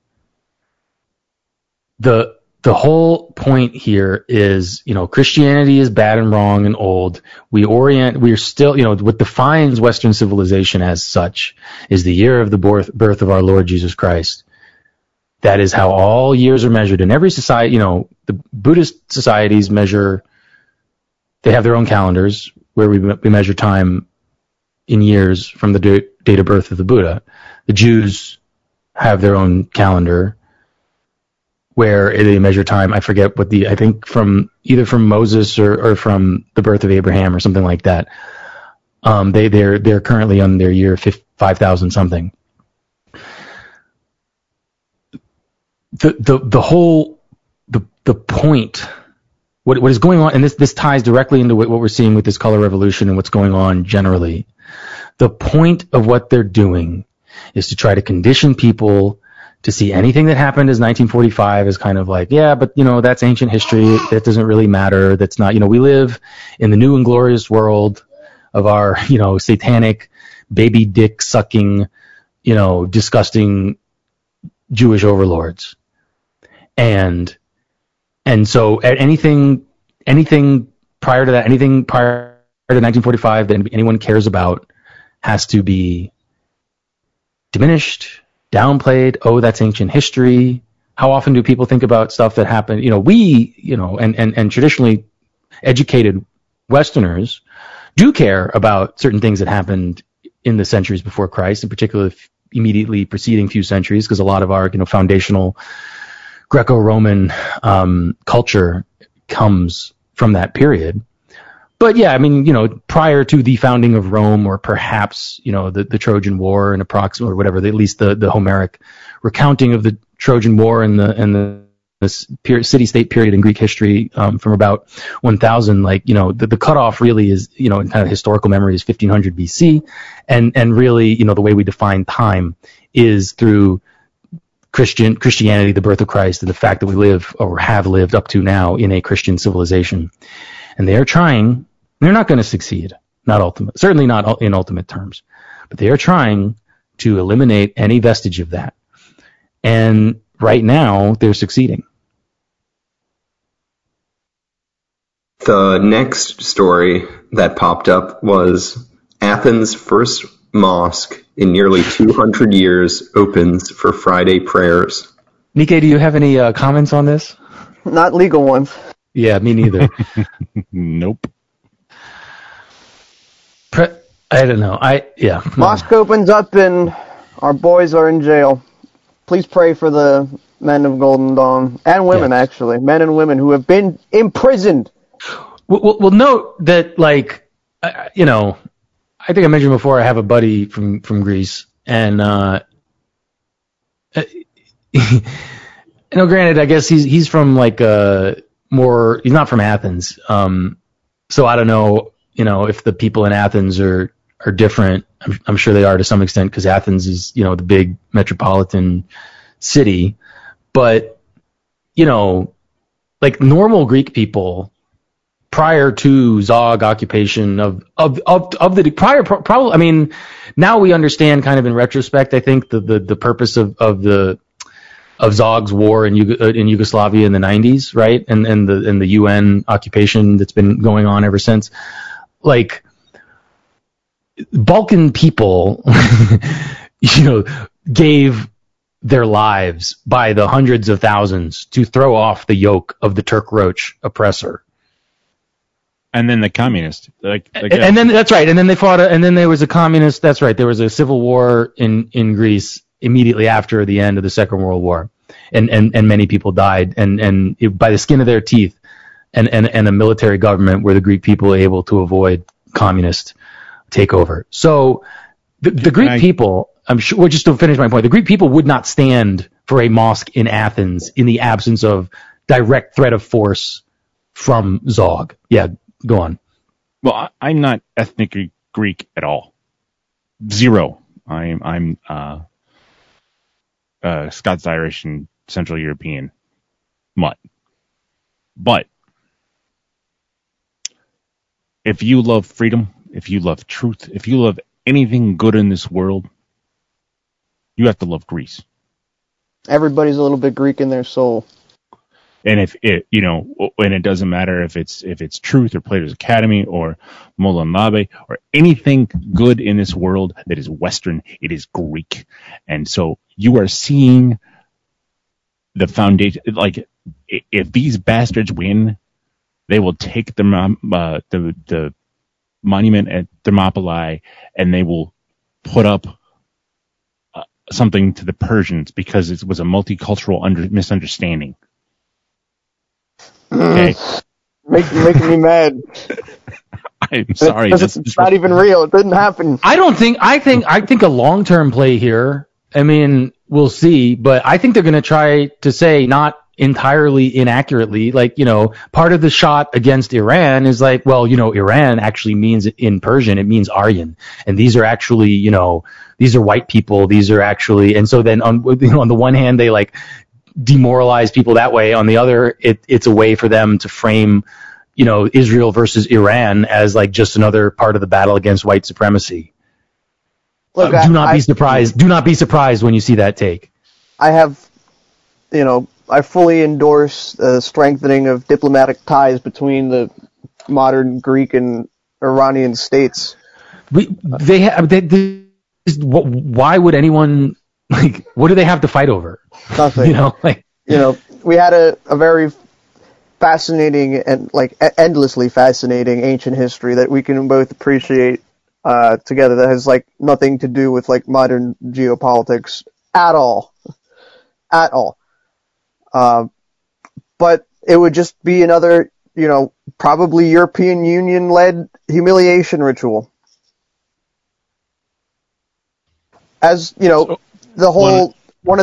The whole point here is, Christianity is bad and wrong and old. We're still, what defines Western civilization as such is the year of the birth of our Lord Jesus Christ. That is how all years are measured. In every society, the Buddhist societies measure, they have their own calendars where we measure time in years from the date of birth of the Buddha. The Jews have their own calendar where they measure time. I forget I think from either from Moses or from the birth of Abraham or something like that. They're currently on their year 5,000 something. The whole point, what is going on, and this ties directly into what we're seeing with this color revolution and what's going on generally. The point of what they're doing is to try to condition people to see anything that happened as 1945 as kind of like, yeah, but that's ancient history. That doesn't really matter. That's not, we live in the new and glorious world of our, satanic, baby dick sucking, disgusting Jewish overlords. And so anything prior to that, anything prior to 1945 that anyone cares about has to be diminished, downplayed. Oh, that's ancient history. How often do people think about stuff that happened? And traditionally educated Westerners do care about certain things that happened in the centuries before Christ, in particular immediately preceding few centuries, because a lot of our, foundational Greco-Roman culture comes from that period. But yeah, prior to the founding of Rome, or perhaps, the Trojan War and approximately, or whatever, at least the Homeric recounting of the Trojan War and the city-state period in Greek history from about 1000, the cutoff really is, in kind of historical memory is 1500 BC. And really, the way we define time is through Christianity, the birth of Christ, and the fact that we live or have lived up to now in a Christian civilization. And they are trying. They're not going to succeed, certainly not in ultimate terms, but they are trying to eliminate any vestige of that. And right now, they're succeeding. The next story that popped up was Athens' first mosque in nearly 200 years opens for Friday prayers. Nikkei, do you have any comments on this? Not legal ones. Yeah, me neither. Nope. I don't know. Mosque opens up and our boys are in jail. Please pray for the men of Golden Dawn and women, actually, men and women who have been imprisoned. Well, note that, like, you know, I think I mentioned before I have a buddy from Greece, and you know, granted, I guess he's from like he's not from Athens, so I don't know, you know, if the people in Athens are different. I'm sure they are to some extent because Athens is, you know, the big metropolitan city, but you know, like normal Greek people prior to Zog occupation of the prior, probably, I mean, now we understand kind of in retrospect, I think the purpose of Zog's war in Yugoslavia in the 90s, right? And the UN occupation that's been going on ever since. Like, Balkan people, you know, gave their lives by the hundreds of thousands to throw off the yoke of the Turk-Roach oppressor. And then the communist, and then that's right. And then they fought, and then there was a communist. That's right. There was a civil war in Greece immediately after the end of the Second World War, and many people died, and by the skin of their teeth, and a military government were the Greek people able to avoid communist takeover. So the Greek people, I'm sure, well, just to finish my point, the Greek people would not stand for a mosque in Athens in the absence of direct threat of force from Zog. Yeah. Go on. Well, I'm not ethnically Greek at all. Zero. I'm Scots, Irish, and Central European mutt. But if you love freedom, if you love truth, if you love anything good in this world, you have to love Greece. Everybody's a little bit Greek in their soul. And if it, you know, and it doesn't matter if it's truth or Plato's Academy or Molenbeek or anything good in this world that is Western, it is Greek. And so you are seeing the foundation. Like, if these bastards win, they will take the monument at Thermopylae and they will put up something to the Persians because it was a multicultural misunderstanding. Okay. Making me mad. I'm sorry. It's not even real. It didn't happen. I think a long-term play here, I mean, we'll see, but I think they're going to try to say, not entirely inaccurately, like, you know, part of the shot against Iran is like, well, you know, Iran actually means in Persian, it means Aryan. And these are actually, you know, these are white people. These are actually, and so then on the one hand, they like demoralize people that way. On the other, it's a way for them to frame, you know, Israel versus Iran as like just another part of the battle against white supremacy. Look, do not be surprised. Do not be surprised when you see that take. I have, you know, I fully endorse the strengthening of diplomatic ties between the modern Greek and Iranian states. Why would anyone, like, what do they have to fight over? Nothing. You know, like, you know, we had a very fascinating and like endlessly fascinating ancient history that we can both appreciate together. That has like nothing to do with like modern geopolitics at all. But it would just be another, you know, probably European Union-led humiliation ritual. As, you know, the whole,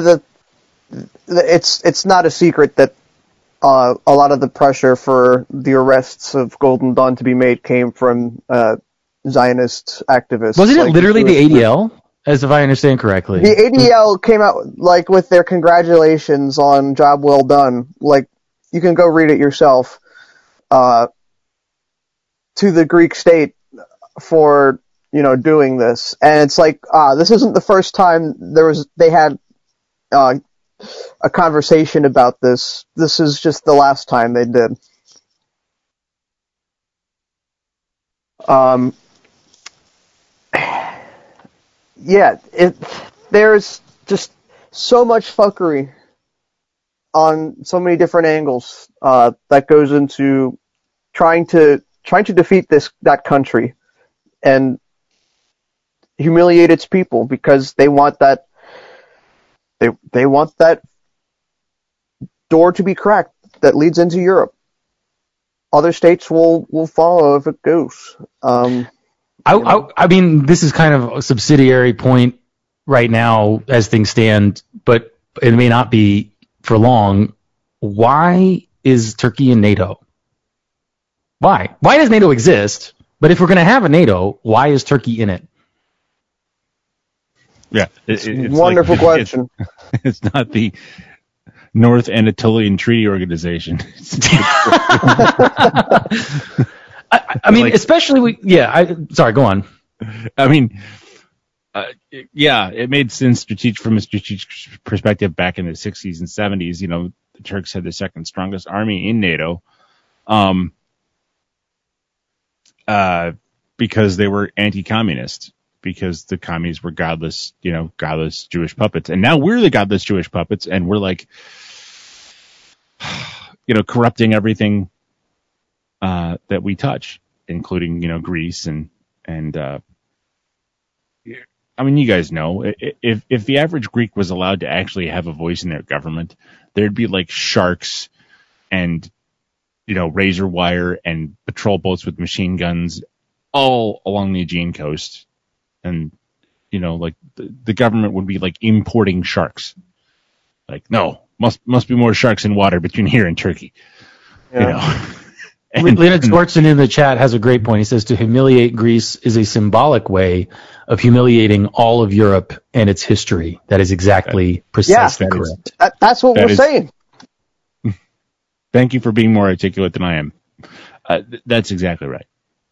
it's not a secret that a lot of the pressure for the arrests of Golden Dawn to be made came from Zionist activists. Wasn't it literally the ADL? As if I understand correctly. The ADL came out, like, with their congratulations on job well done. Like, you can go read it yourself, to the Greek state for, you know, doing this. And it's like, this isn't the first time they had, a conversation about this. This is just the last time they did. Yeah, there's just so much fuckery on so many different angles that goes into trying to defeat that country, and humiliate its people because they want that. They want that door to be cracked that leads into Europe. Other states will follow if it goes. I mean, this is kind of a subsidiary point right now as things stand, but it may not be for long. Why is Turkey in NATO? Why? Why does NATO exist? But if we're going to have a NATO, why is Turkey in it? Yeah, it's wonderful question. It's not the North Anatolian Treaty Organization. I mean, especially sorry, go on. I mean, it made sense from a strategic perspective back in the 60s and 70s. You know, the Turks had the second strongest army in NATO, because they were anti-communist, because the commies were godless Jewish puppets, and now we're the godless Jewish puppets, and we're like, corrupting everything that we touch, including, Greece and I mean, you guys know, if the average Greek was allowed to actually have a voice in their government, there'd be like sharks and, razor wire and patrol boats with machine guns all along the Aegean coast. And, like the government would be like importing sharks. Like, no, must be more sharks in water between here and Turkey. Yeah. Leonard Swartzen in the chat has a great point. He says to humiliate Greece is a symbolic way of humiliating all of Europe and its history. That is precisely correct. That's what we're saying. Thank you for being more articulate than I am. That's exactly right.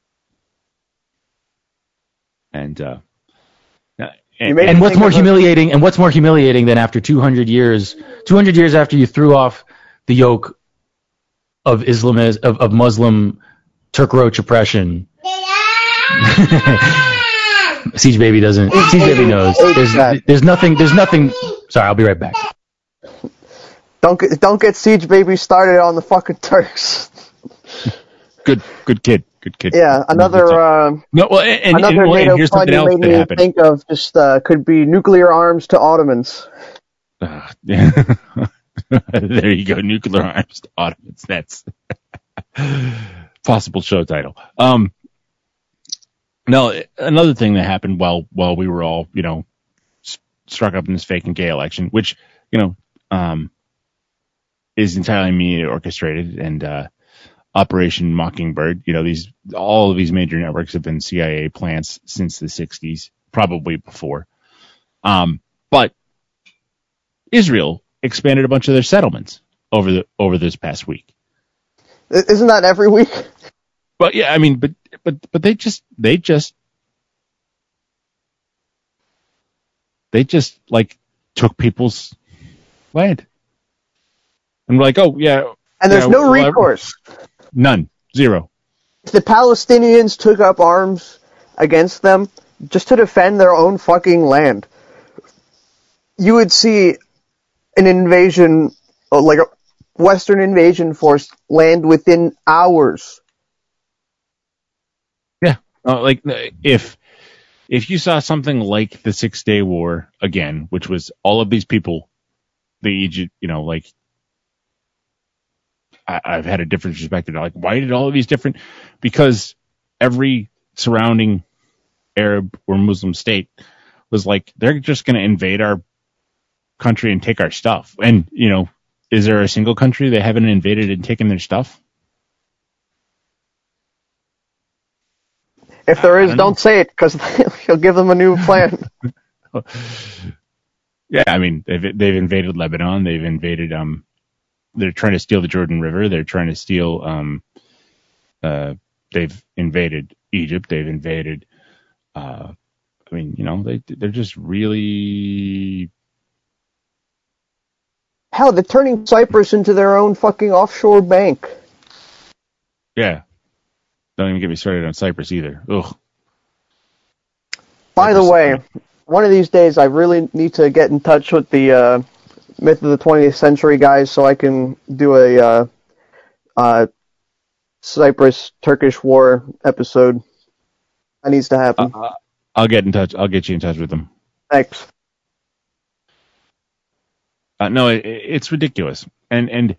And what's more humiliating? And what's more humiliating than after 200 years after you threw off the yoke of of Muslim Turk roach oppression? Siege Baby knows. There's nothing. Sorry, I'll be right back. Don't get Siege Baby started on the fucking Turks. Good kid. Yeah, another NATO here's plan you made me think of just could be nuclear arms to Ottomans. There you go, nuclear arms to Ottomans. That's possible show title. No, another thing that happened while we were all, struck up in this fake and gay election, which, is entirely media orchestrated, and Operation Mockingbird. All of these major networks have been CIA plants since the 60s, probably before. But Israel expanded a bunch of their settlements over this past week. Isn't that every week? Well, yeah, I mean, but they just like took people's land. And we're like, oh yeah. And there's no recourse. None. Zero. If the Palestinians took up arms against them just to defend their own fucking land, you would see an invasion, like a Western invasion force, land within hours. Yeah. Like if you saw something like the 6 Day War again, which was all of these people, the Egypt, like, I've had a different perspective. Like, why did all of these different? Because every surrounding Arab or Muslim state was like, they're just going to invade our country and take our stuff. And, is there a single country they haven't invaded and taken their stuff? If there is, don't say it, because he'll give them a new plan. Yeah, I mean, they've invaded Lebanon. They've invaded, they're trying to steal the Jordan River. They're trying to steal, they've invaded Egypt. They've invaded, they're just really... Hell, they're turning Cyprus into their own fucking offshore bank. Yeah. Don't even get me started on Cyprus either. Ugh. By the way, one of these days I really need to get in touch with the Myth of the 20th Century guys so I can do a Cyprus-Turkish war episode. That needs to happen. I'll get in touch. I'll get you in touch with them. Thanks. No, it's ridiculous. And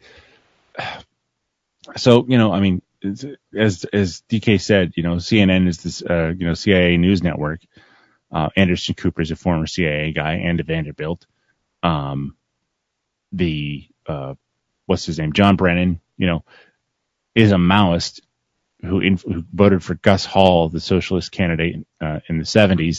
so, I mean, as DK said, CNN is this, CIA news network. Anderson Cooper is a former CIA guy and a Vanderbilt. What's his name? John Brennan, is a Maoist who voted for Gus Hall, the socialist candidate in the 70s,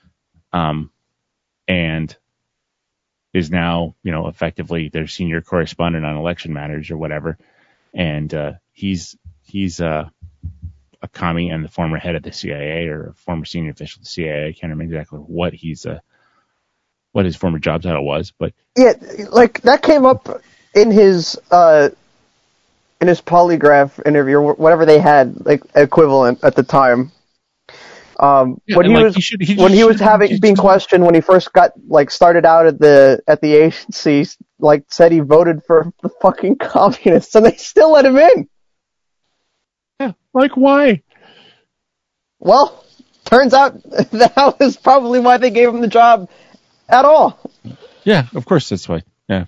and is now, effectively their senior correspondent on election matters or whatever. And he's a commie and the former head of the CIA or a former senior official of the CIA. I can't remember exactly what his former job title was, but yeah, like that came up in his polygraph interview, or whatever they had, like equivalent at the time. When he was being questioned when he first got started out at the agency, said he voted for the fucking communists, and they still let him in. Yeah, why? Well, turns out that was probably why they gave him the job at all. Yeah, of course that's why. Yeah.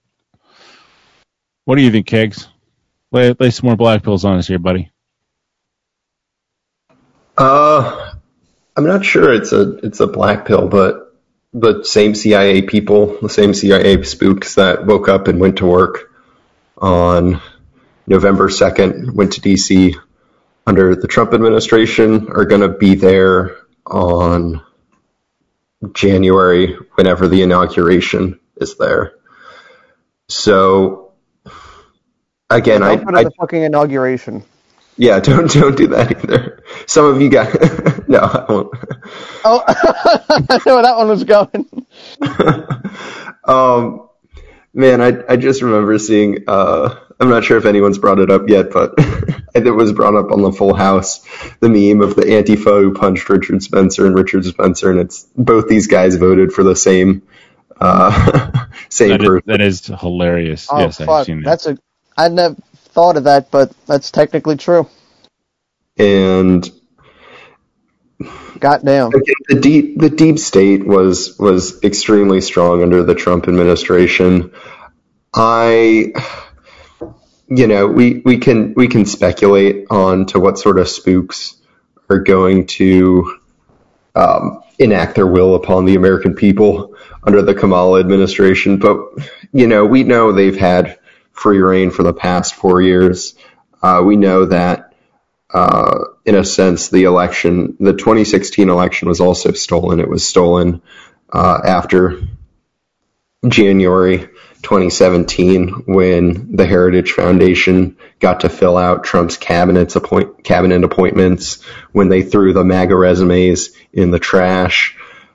What do you think, Kegs? Lay some more black pills on us here, buddy. I'm not sure it's a black pill, but the same CIA people, the same CIA spooks that woke up and went to work on November 2nd, went to D.C. under the Trump administration, are going to be there on January, whenever the inauguration is there. So, again, the fucking inauguration. Yeah, don't do that either. Some of you got no, I won't. Oh, I know where that one was going. Man, I just remember seeing. I'm not sure if anyone's brought it up yet, but it was brought up on the Full House, the meme of the Antifa who punched Richard Spencer, and it's both these guys voted for the same person. That is hilarious. Oh, yes, fuck. I've seen that. I never thought of that, but that's technically true. And goddamn, the deep state was extremely strong under the Trump administration. We can speculate on to what sort of spooks are going to enact their will upon the American people under the Kamala administration, but we know they've had free reign for the past 4 years. We know that in a sense the 2016 election was also stolen. It was stolen after January 2017, when the Heritage Foundation got to fill out Trump's cabinet appointments, when they threw the MAGA resumes in the trash.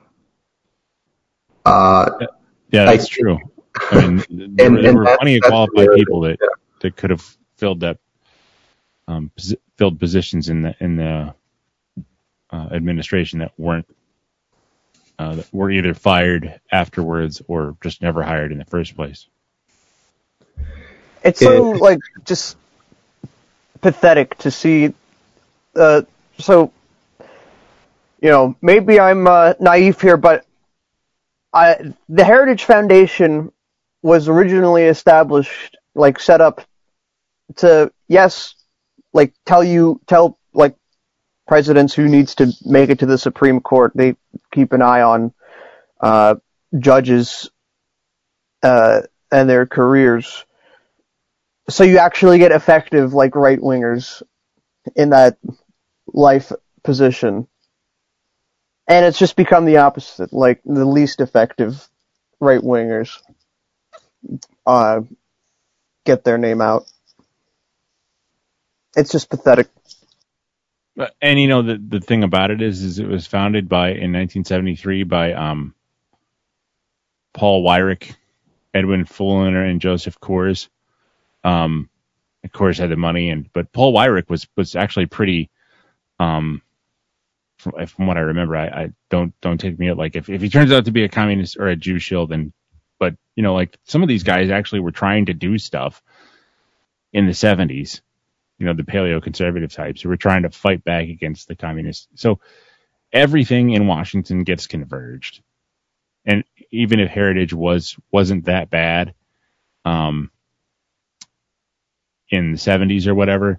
Yeah, that's true. I mean, there were plenty of qualified people that could have filled that filled positions in the administration that were either fired afterwards or just never hired in the first place. It's so just pathetic to see. So maybe I'm naive here, but the Heritage Foundation was originally established, set up to tell presidents who needs to make it to the Supreme Court. They keep an eye on judges and their careers. So you actually get effective right-wingers in that life position. And it's just become the opposite. The least effective right-wingers get their name out. It's just pathetic. And the thing about it is it was founded in 1973 by Paul Weyrich, Edwin Fulliner, and Joseph Coors. Coors had the money, but Paul Weyrich was actually pretty. From what I remember, I don't take me at if he turns out to be a communist or a Jew shill, then. But some of these guys actually were trying to do stuff in the 70s. The paleo-conservative types who were trying to fight back against the communists. So everything in Washington gets converged. And even if Heritage wasn't that bad in the 70s or whatever,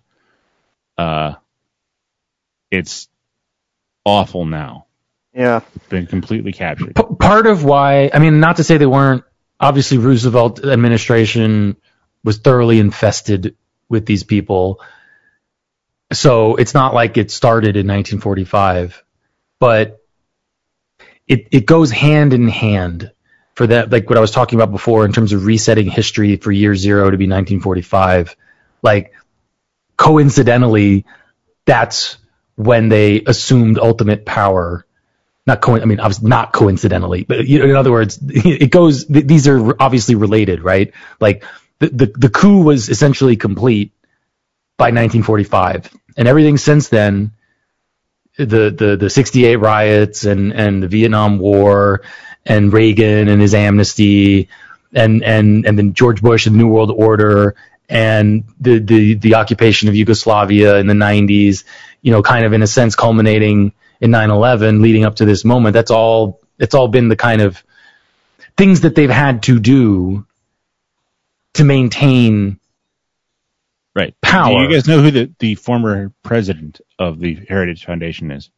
it's awful now. Yeah. It's been completely captured. Part of why, I mean, not to say they weren't, obviously Roosevelt administration was thoroughly infested with these people. So it's not like it started in 1945, but it goes hand in hand for that, like what I was talking about before in terms of resetting history for year zero to be 1945. Like, coincidentally, that's when they assumed ultimate power. Obviously not coincidentally, but in other words, it goes. These are obviously related, right? Like the coup was essentially complete by 1945, and everything since then, the 68 riots and the Vietnam War and Reagan and his amnesty and then George Bush and the New World Order and the occupation of Yugoslavia in the 90s, kind of in a sense culminating in 9/11, leading up to this moment. It's all been the kind of things that they've had to do to maintain power. Do you guys know who the former president of the Heritage Foundation is?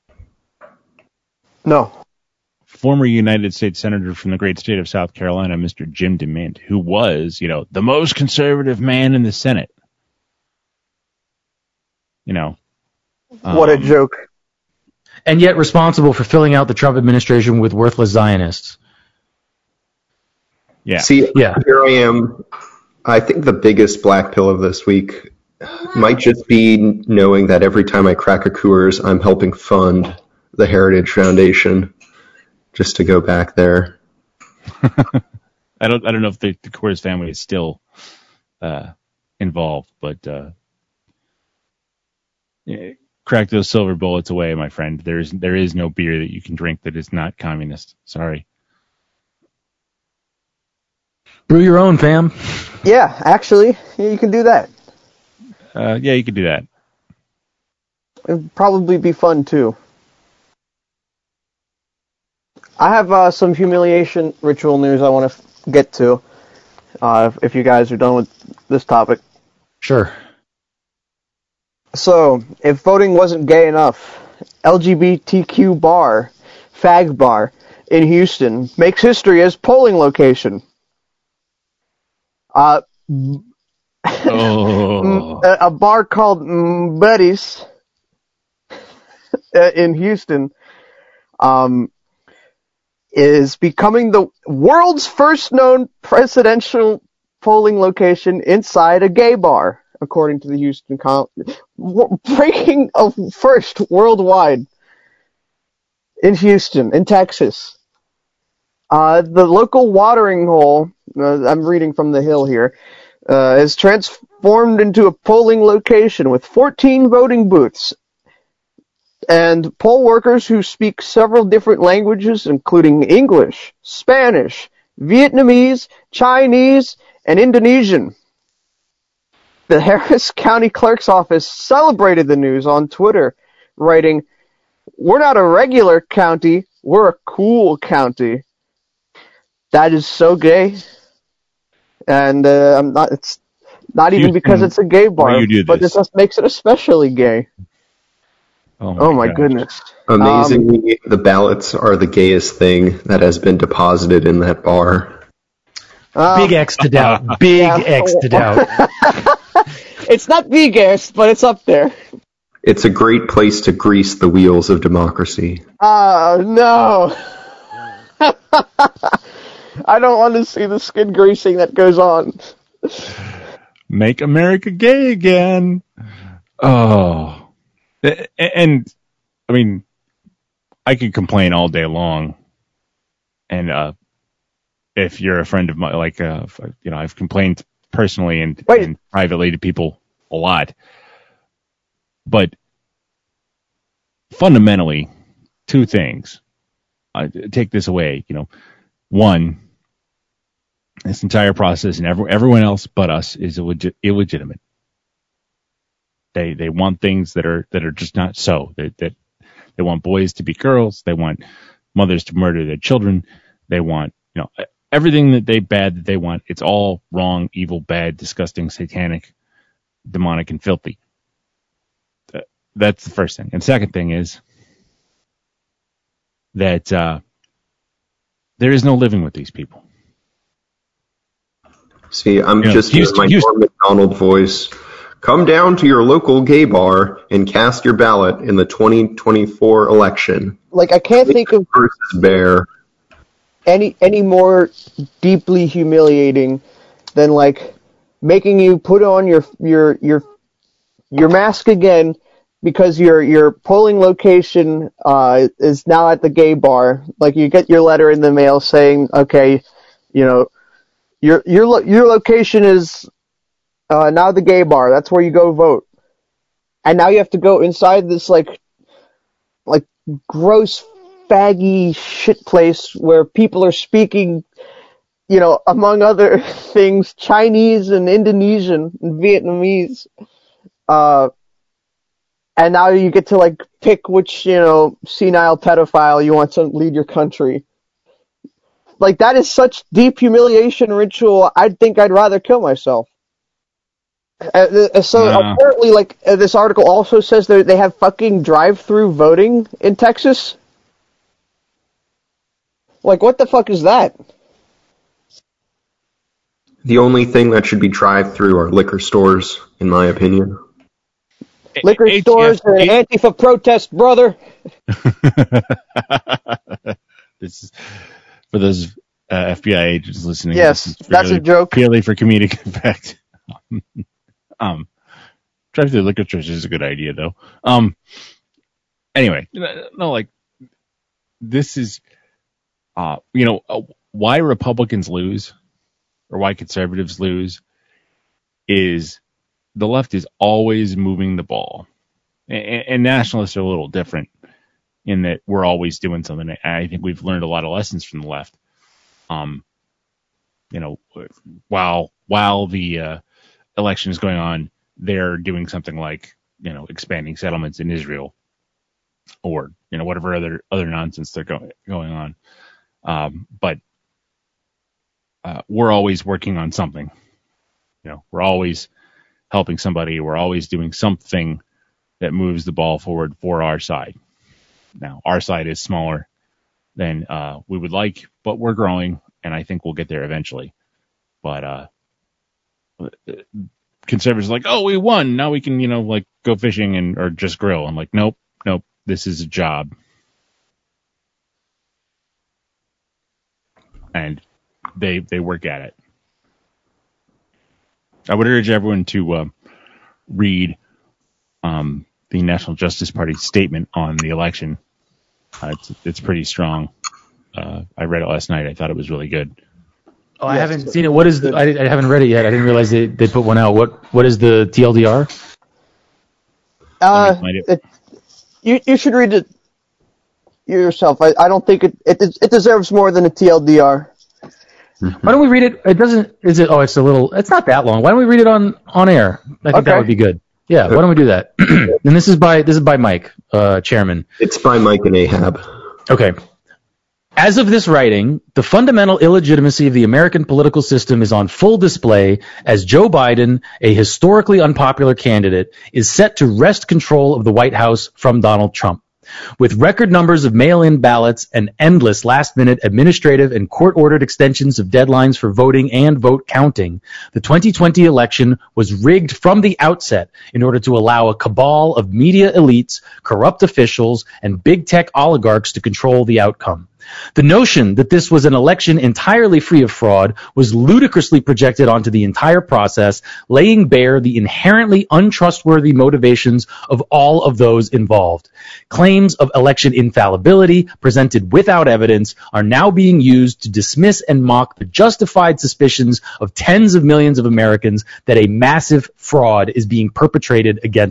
No. Former United States Senator from the great state of South Carolina, Mr. Jim DeMint, who was, the most conservative man in the Senate. What a joke. And yet responsible for filling out the Trump administration with worthless Zionists. Yeah. See, here I am. I think the biggest black pill of this week might just be knowing that every time I crack a Coors, I'm helping fund the Heritage Foundation. Just to go back there. I don't know if the Coors family is still involved, but crack those silver bullets away, my friend. There is no beer that you can drink that is not communist. Sorry. Brew your own, fam. Yeah, actually, you can do that. Yeah, you can do that. It'd probably be fun, too. I have some humiliation ritual news I want to get to, if you guys are done with this topic. Sure. So, if voting wasn't gay enough, LGBTQ bar, Fag Bar, in Houston, makes history as polling location. A bar called Buddies in Houston is becoming the world's first known presidential polling location inside a gay bar, according to the Houston breaking a first worldwide in Houston, in Texas. The local watering hole, I'm reading from the Hill here, is transformed into a polling location with 14 voting booths. And poll workers who speak several different languages, including English, Spanish, Vietnamese, Chinese, and Indonesian. The Harris County Clerk's Office celebrated the news on Twitter, writing, "We're not a regular county, we're a cool county." That is so gay. And it's not even because it's a gay bar, but it just makes it especially gay. Oh my goodness. Amazingly, the ballots are the gayest thing that has been deposited in that bar. Big X to doubt. Big X to doubt. It's not the gayest, but it's up there. It's a great place to grease the wheels of democracy. No. I don't want to see the skin greasing that goes on. Make America gay again. Oh. And I mean, I could complain all day long. And if you're a friend of mine, I've complained personally and privately to people a lot. But fundamentally, two things. Take this away. One, this entire process and everyone else but us is illegitimate. They want things that are just not so. That They want boys to be girls. They want mothers to murder their children. They want, everything that they want. It's all wrong, evil, bad, disgusting, satanic, demonic, and filthy. That's the first thing. And second thing is that there is no living with these people. See, I'm just using my Norm Macdonald voice. Come down to your local gay bar and cast your ballot in the 2024 election. Like, I can't think of versus Bear any more deeply humiliating than like making you put on your mask again because your polling location is now at the gay bar. Like, you get your letter in the mail saying, okay, your location is now the gay bar. That's where you go vote. And now you have to go inside this like gross, faggy shit place where people are speaking, among other things, Chinese and Indonesian and Vietnamese. And now you get to pick which, senile pedophile you want to lead your country. Like, that is such deep humiliation ritual, I think I'd rather kill myself. Apparently, this article also says that they have fucking drive-through voting in Texas. Like, what the fuck is that? The only thing that should be drive-through are liquor stores, in my opinion. Liquor stores are an Antifa protest, brother. This is for those FBI agents listening. Yes, that's a joke. Purely for comedic effect. Drive-through liquor stores is a good idea, though. Anyway, this is, why Republicans lose or why conservatives lose is the left is always moving the ball. And nationalists are a little different in that we're always doing something. I think we've learned a lot of lessons from the left. While the election is going on, they're doing something like, expanding settlements in Israel or, whatever other nonsense they're going on. But we're always working on something. We're always helping somebody. We're always doing something that moves the ball forward for our side. Now, our side is smaller than we would like, but we're growing, and I think we'll get there eventually. But conservatives are like, oh, we won. Now we can, go fishing or just grill. I'm like, nope. This is a job. And they work at it. I would urge everyone to read the National Justice Party statement on the election. It's pretty strong. I read it last night. I thought it was really good. Oh, I haven't seen it. What is I haven't read it yet. I didn't realize they put one out. What is the TLDR? You should read it yourself. I don't think it deserves more than a TLDR. Why don't we read it? It doesn't. Is it? Oh, it's a little. It's not that long. Why don't we read it on air? I think that would be good. Yeah. Why don't we do that? And this is by Mike, chairman. It's by Mike and Ahab. Okay. As of this writing, the fundamental illegitimacy of the American political system is on full display as Joe Biden, a historically unpopular candidate, is set to wrest control of the White House from Donald Trump. With record numbers of mail-in ballots and endless last-minute administrative and court-ordered extensions of deadlines for voting and vote counting, the 2020 election was rigged from the outset in order to allow a cabal of media elites, corrupt officials, and big tech oligarchs to control the outcome. The notion that this was an election entirely free of fraud was ludicrously projected onto the entire process, laying bare the inherently untrustworthy motivations of all of those involved. Claims of election infallibility, presented without evidence, are now being used to dismiss and mock the justified suspicions of tens of millions of Americans that a massive fraud is being perpetrated against them.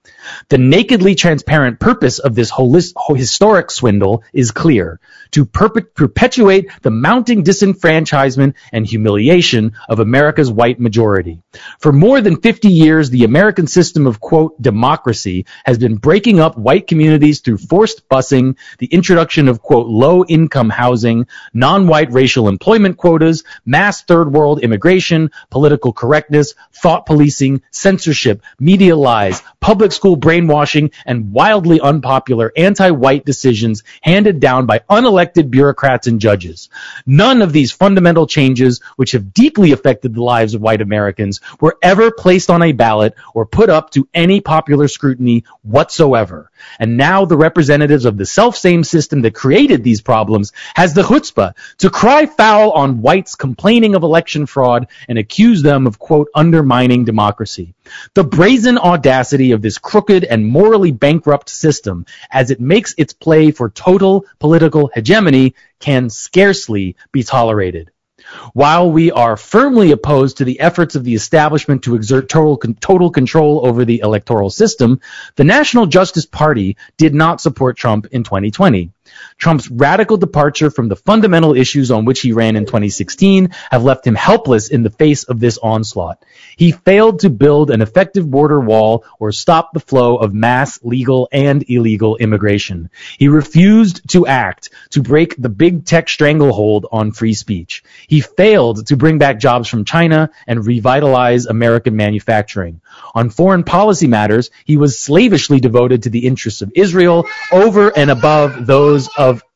The nakedly transparent purpose of this historic swindle is clear: to perpetuate the mounting disenfranchisement and humiliation of America's white majority. For more than 50 years, the American system of, quote, democracy has been breaking up white communities through forced busing, the introduction of, quote, low-income housing, non-white racial employment quotas, mass third-world immigration, political correctness, thought policing, censorship, media lies, public school brainwashing, and wildly unpopular anti-white decisions handed down by unelected bureaucrats and judges. None of these fundamental changes, which have deeply affected the lives of white Americans, were ever placed on a ballot or put up to any popular scrutiny whatsoever. And now the representatives of the self-same system that created these problems has the chutzpah to cry foul on whites complaining of election fraud and accuse them of, quote, undermining democracy. The brazen audacity of this crooked and morally bankrupt system, as it makes its play for total political hegemony, can scarcely be tolerated. While we are firmly opposed to the efforts of the establishment to exert total control over the electoral system, the National Justice Party did not support Trump in 2020. Trump's radical departure from the fundamental issues on which he ran in 2016 have left him helpless in the face of this onslaught. He failed to build an effective border wall or stop the flow of mass legal and illegal immigration. He refused to act to break the big tech stranglehold on free speech. He failed to bring back jobs from China and revitalize American manufacturing. On foreign policy matters, he was slavishly devoted to the interests of Israel over and above those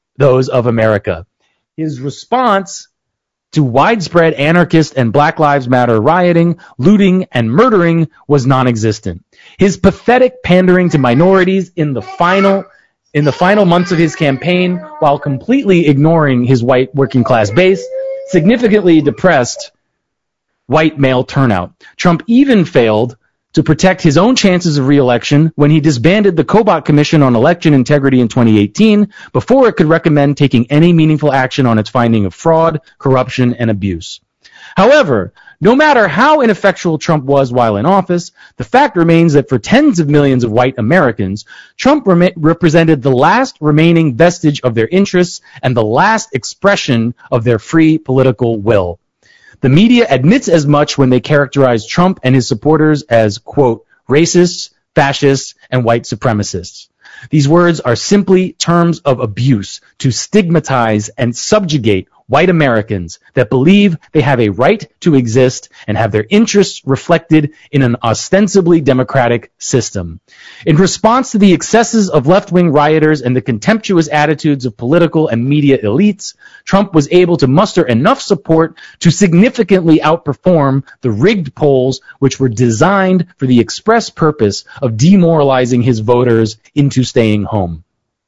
of America. His response to widespread anarchist and Black Lives Matter rioting, looting, and murdering was non-existent. His pathetic pandering to minorities in the final months of his campaign, while completely ignoring his white working class base, significantly depressed white male turnout. Trump even failed to protect his own chances of re-election when he disbanded the Kobach Commission on Election Integrity in 2018 before it could recommend taking any meaningful action on its finding of fraud, corruption, and abuse. However, no matter how ineffectual Trump was while in office, the fact remains that for tens of millions of white Americans, Trump represented the last remaining vestige of their interests and the last expression of their free political will. The media admits as much when they characterize Trump and his supporters as, quote, racists, fascists, and white supremacists. These words are simply terms of abuse to stigmatize and subjugate white Americans that believe they have a right to exist and have their interests reflected in an ostensibly democratic system. In response to the excesses of left-wing rioters and the contemptuous attitudes of political and media elites, Trump was able to muster enough support to significantly outperform the rigged polls which were designed for the express purpose of demoralizing his voters into staying home.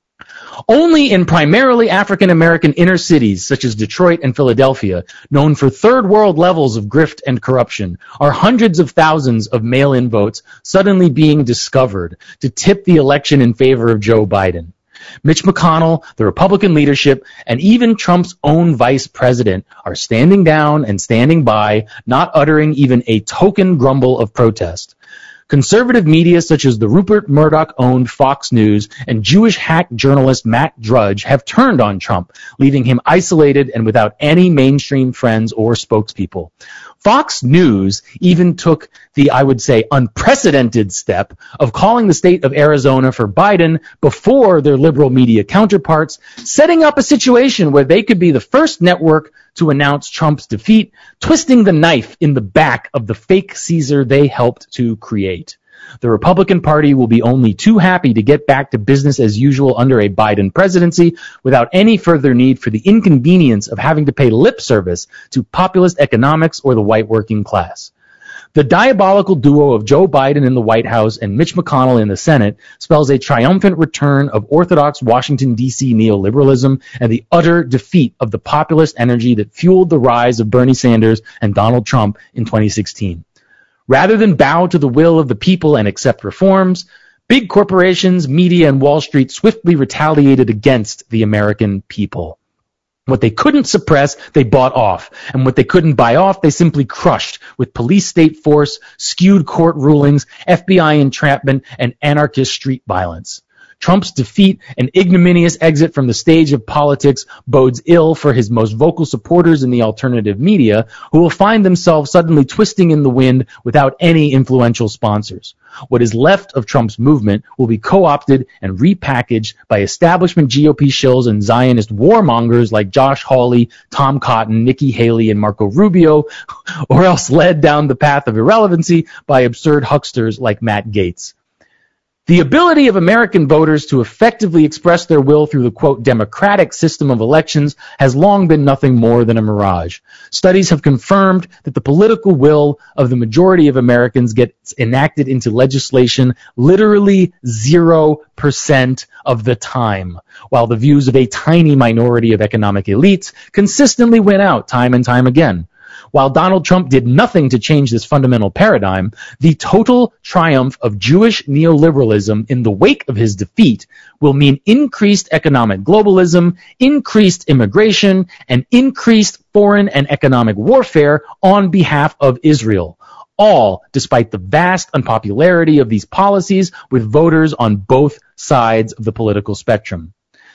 Only in primarily African-American inner cities, such as Detroit and Philadelphia, known for third-world levels of grift and corruption, are hundreds of thousands of mail-in votes suddenly being discovered to tip the election in favor of Joe Biden. Mitch McConnell, the Republican leadership, and even Trump's own vice president are standing down and standing by, not uttering even a token grumble of protest. Conservative media such as the Rupert Murdoch-owned Fox News and Jewish hack journalist Matt Drudge have turned on Trump, leaving him isolated and without any mainstream friends or spokespeople. Fox News even took the, I would say, unprecedented step of calling the state of Arizona for Biden before their liberal media counterparts, setting up a situation where they could be the first network to announce Trump's defeat, twisting the knife in the back of the fake Caesar they helped to create. The Republican Party will be only too happy to get back to business as usual under a Biden presidency without any further need for the inconvenience of having to pay lip service to populist economics or the white working class. The diabolical duo of Joe Biden in the White House and Mitch McConnell in the Senate spells a triumphant return of orthodox Washington, D.C. neoliberalism and the utter defeat of the populist energy that fueled the rise of Bernie Sanders and Donald Trump in 2016. Rather than bow to the will of the people and accept reforms, big corporations, media, and Wall Street swiftly retaliated against the American people. What they couldn't suppress, they bought off. And what they couldn't buy off, they simply crushed with police state force, skewed court rulings, FBI entrapment, and anarchist street violence. Trump's defeat and ignominious exit from the stage of politics bodes ill for his most vocal supporters in the alternative media, who will find themselves suddenly twisting in the wind without any influential sponsors. What is left of Trump's movement will be co-opted and repackaged by establishment GOP shills and Zionist warmongers like Josh Hawley, Tom Cotton, Nikki Haley, and Marco Rubio, or else led down the path of irrelevancy by absurd hucksters like Matt Gaetz. The ability of American voters to effectively express their will through the, quote, democratic system of elections has long been nothing more than a mirage. Studies have confirmed that the political will of the majority of Americans gets enacted into legislation literally 0% of the time, while the views of a tiny minority of economic elites consistently win out time and time again. While Donald Trump did nothing to change this fundamental paradigm, the total triumph of Jewish neoliberalism in the wake of his defeat will mean increased economic globalism, increased immigration, and increased foreign and economic warfare on behalf of Israel. All despite the vast unpopularity of these policies with voters on both sides of the political spectrum.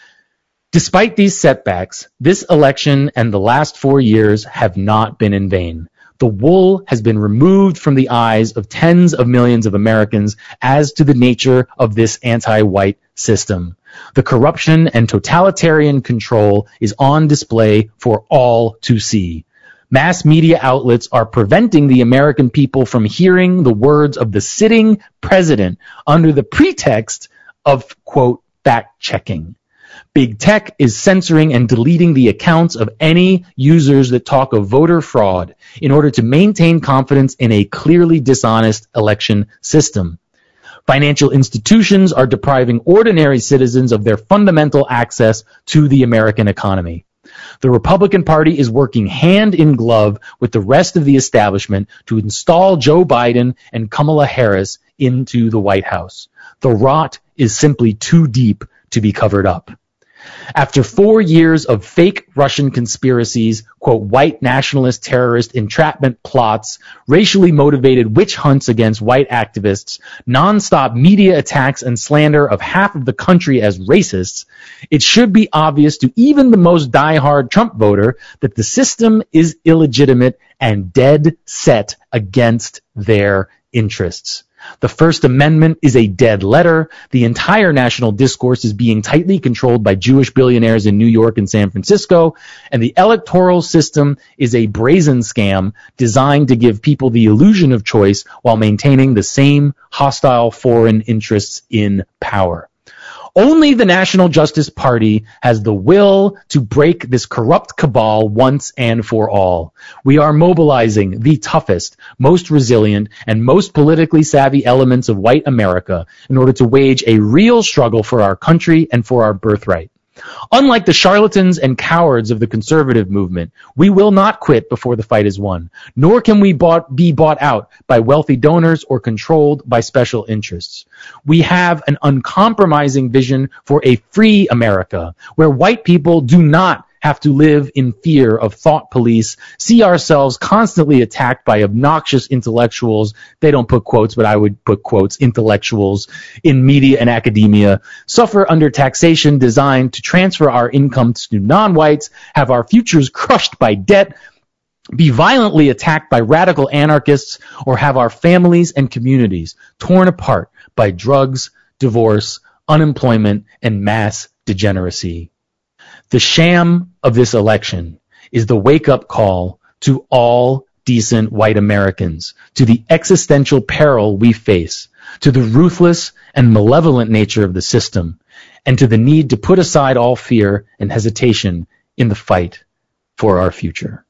Despite these setbacks, this election and the last 4 years have not been in vain. The wool has been removed from the eyes of tens of millions of Americans as to the nature of this anti-white system. The corruption and totalitarian control is on display for all to see. Mass media outlets are preventing the American people from hearing the words of the sitting president under the pretext of, quote, fact-checking. Big tech is censoring and deleting the accounts of any users that talk of voter fraud in order to maintain confidence in a clearly dishonest election system. Financial institutions are depriving ordinary citizens of their fundamental access to the American economy. The Republican Party is working hand in glove with the rest of the establishment to install Joe Biden and Kamala Harris into the White House. The rot is simply too deep to be covered up. After 4 years of fake Russian conspiracies, quote, white nationalist terrorist entrapment plots, racially motivated witch hunts against white activists, nonstop media attacks and slander of half of the country as racists, it should be obvious to even the most diehard Trump voter that the system is illegitimate and dead set against their interests. The First Amendment is a dead letter. The entire national discourse is being tightly controlled by Jewish billionaires in New York and San Francisco, and the electoral system is a brazen scam designed to give people the illusion of choice while maintaining the same hostile foreign interests in power. Only the National Justice Party has the will to break this corrupt cabal once and for all. We are mobilizing the toughest, most resilient, and most politically savvy elements of white America in order to wage a real struggle for our country and for our birthright. Unlike the charlatans and cowards of the conservative movement, we will not quit before the fight is won, nor can we be bought out by wealthy donors or controlled by special interests. We have an uncompromising vision for a free America, where white people do not have to live in fear of thought police, see ourselves constantly attacked by obnoxious intellectuals, they don't put quotes, but I would put quotes, intellectuals, in media and academia, suffer under taxation designed to transfer our incomes to non-whites, have our futures crushed by debt, be violently attacked by radical anarchists, or have our families and communities torn apart by drugs, divorce, unemployment, and mass degeneracy. The sham of this election is the wake-up call to all decent white Americans, to the existential peril we face, to the ruthless and malevolent nature of the system, and to the need to put aside all fear and hesitation in the fight for our future.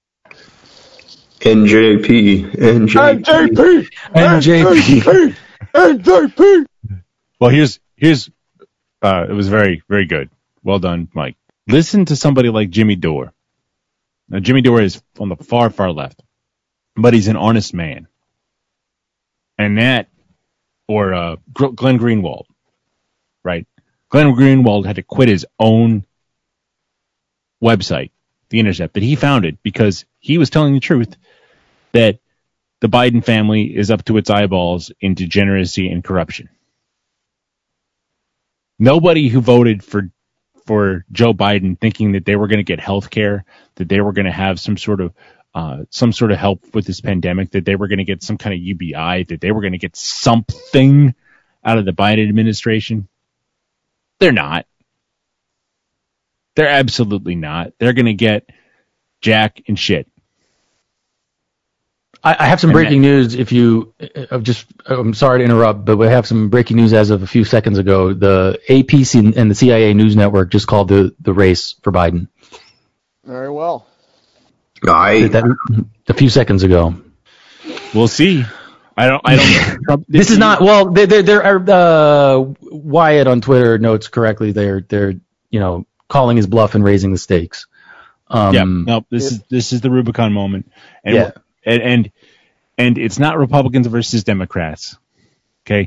NJP. Well, here's it was very, very good. Well done, Mike. Listen to somebody like Jimmy Dore. Now, Jimmy Dore is on the far, far left, but he's an honest man. And that, or Glenn Greenwald, right? Glenn Greenwald had to quit his own website, The Intercept, that he founded because he was telling the truth that the Biden family is up to its eyeballs in degeneracy and corruption. Nobody who voted for Joe Biden thinking that they were going to get health care, that they were going to have some sort of help with this pandemic, that they were going to get some kind of UBI, that they were going to get something out of the Biden administration. They're not. They're absolutely not. They're going to get jack and shit. I have some breaking news. I'm sorry to interrupt, but we have some breaking news as of a few seconds ago. The AP and the CIA News Network just called the race for Biden. Very well. A few seconds ago. We'll see. I don't. This is not. Well, they're Wyatt on Twitter notes correctly. They're calling his bluff and raising the stakes. This is the Rubicon moment. And it's not Republicans versus Democrats. Okay.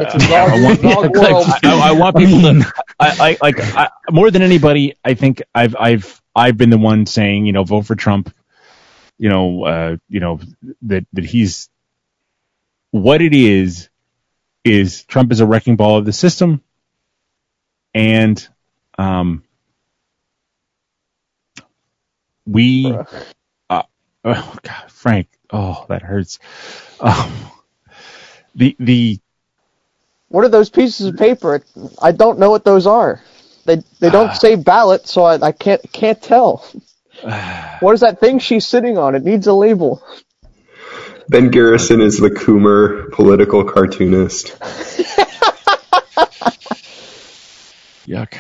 I want people to. More than anybody, I think I've been the one saying, vote for Trump. That he's what it is Trump is a wrecking ball of the system, and oh God, Frank, that hurts. What are those pieces of paper? I don't know what those are. They don't say ballot, so I can't tell. What is that thing she's sitting on? It needs a label. Ben Garrison is the Coomer political cartoonist. Yuck.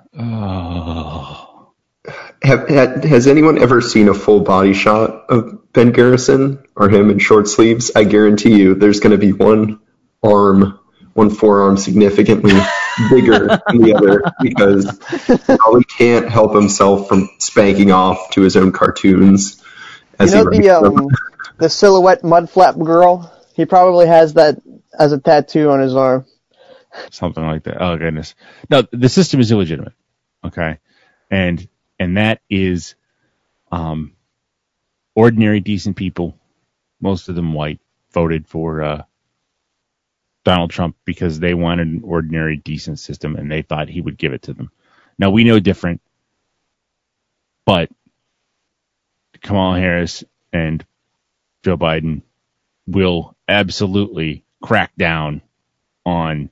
Oh. Has anyone ever seen a full body shot of Ben Garrison or him in short sleeves? I guarantee you there's going to be one forearm significantly bigger than the other because he probably can't help himself from spanking off to his own cartoons. The silhouette mudflap girl? He probably has that as a tattoo on his arm. Something like that. Oh, goodness. No, the system is illegitimate. Okay. And that is ordinary, decent people, most of them white, voted for Donald Trump because they wanted an ordinary, decent system, and they thought he would give it to them. Now, we know different, but Kamala Harris and Joe Biden will absolutely crack down on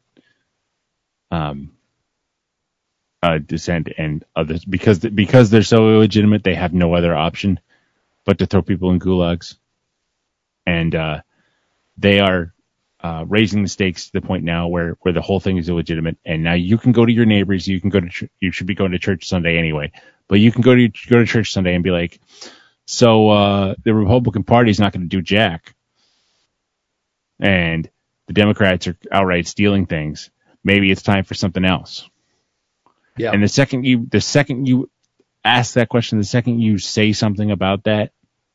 dissent and others because they're so illegitimate. They have no other option but to throw people in gulags, and they are raising the stakes to the point now where the whole thing is illegitimate. And now you can go to your neighbors. You can go to you should be going to church Sunday anyway, but you can go to church Sunday and be like, so the Republican Party is not going to do jack, and the Democrats are outright stealing things. Maybe it's time for something else. Yeah. And the second you ask that question, the second you say something about that,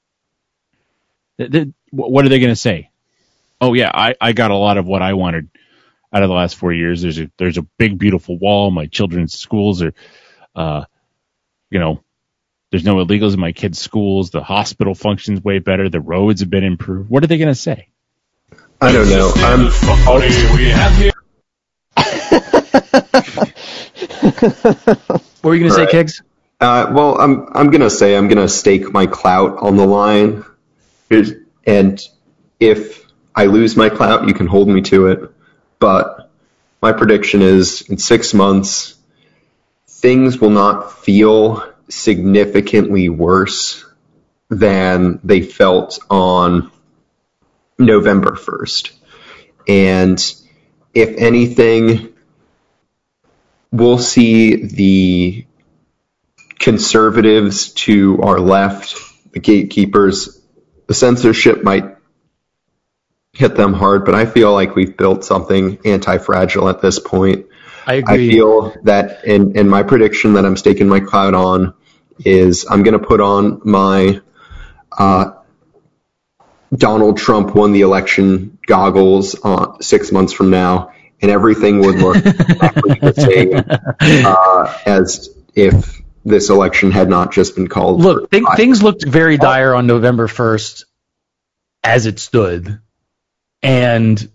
what are they going to say? Oh yeah, I got a lot of what I wanted out of the last 4 years. There's a big beautiful wall. My children's schools are, there's no illegals in my kids' schools. The hospital functions way better. The roads have been improved. What are they going to say? I don't know. What were you going to say, Kiggs? Well, I'm going to stake my clout on the line. And if I lose my clout, you can hold me to it. But my prediction is in 6 months, things will not feel significantly worse than they felt on November 1st. And if anything, we'll see the conservatives to our left, the gatekeepers, the censorship might hit them hard, but I feel like we've built something anti-fragile at this point. I agree. I feel that in my prediction that I'm staking my clout on is I'm going to put on my Donald Trump won the election goggles 6 months from now, and everything would look exactly the same as if this election had not just been called. Look, things looked very dire on November 1st as it stood. And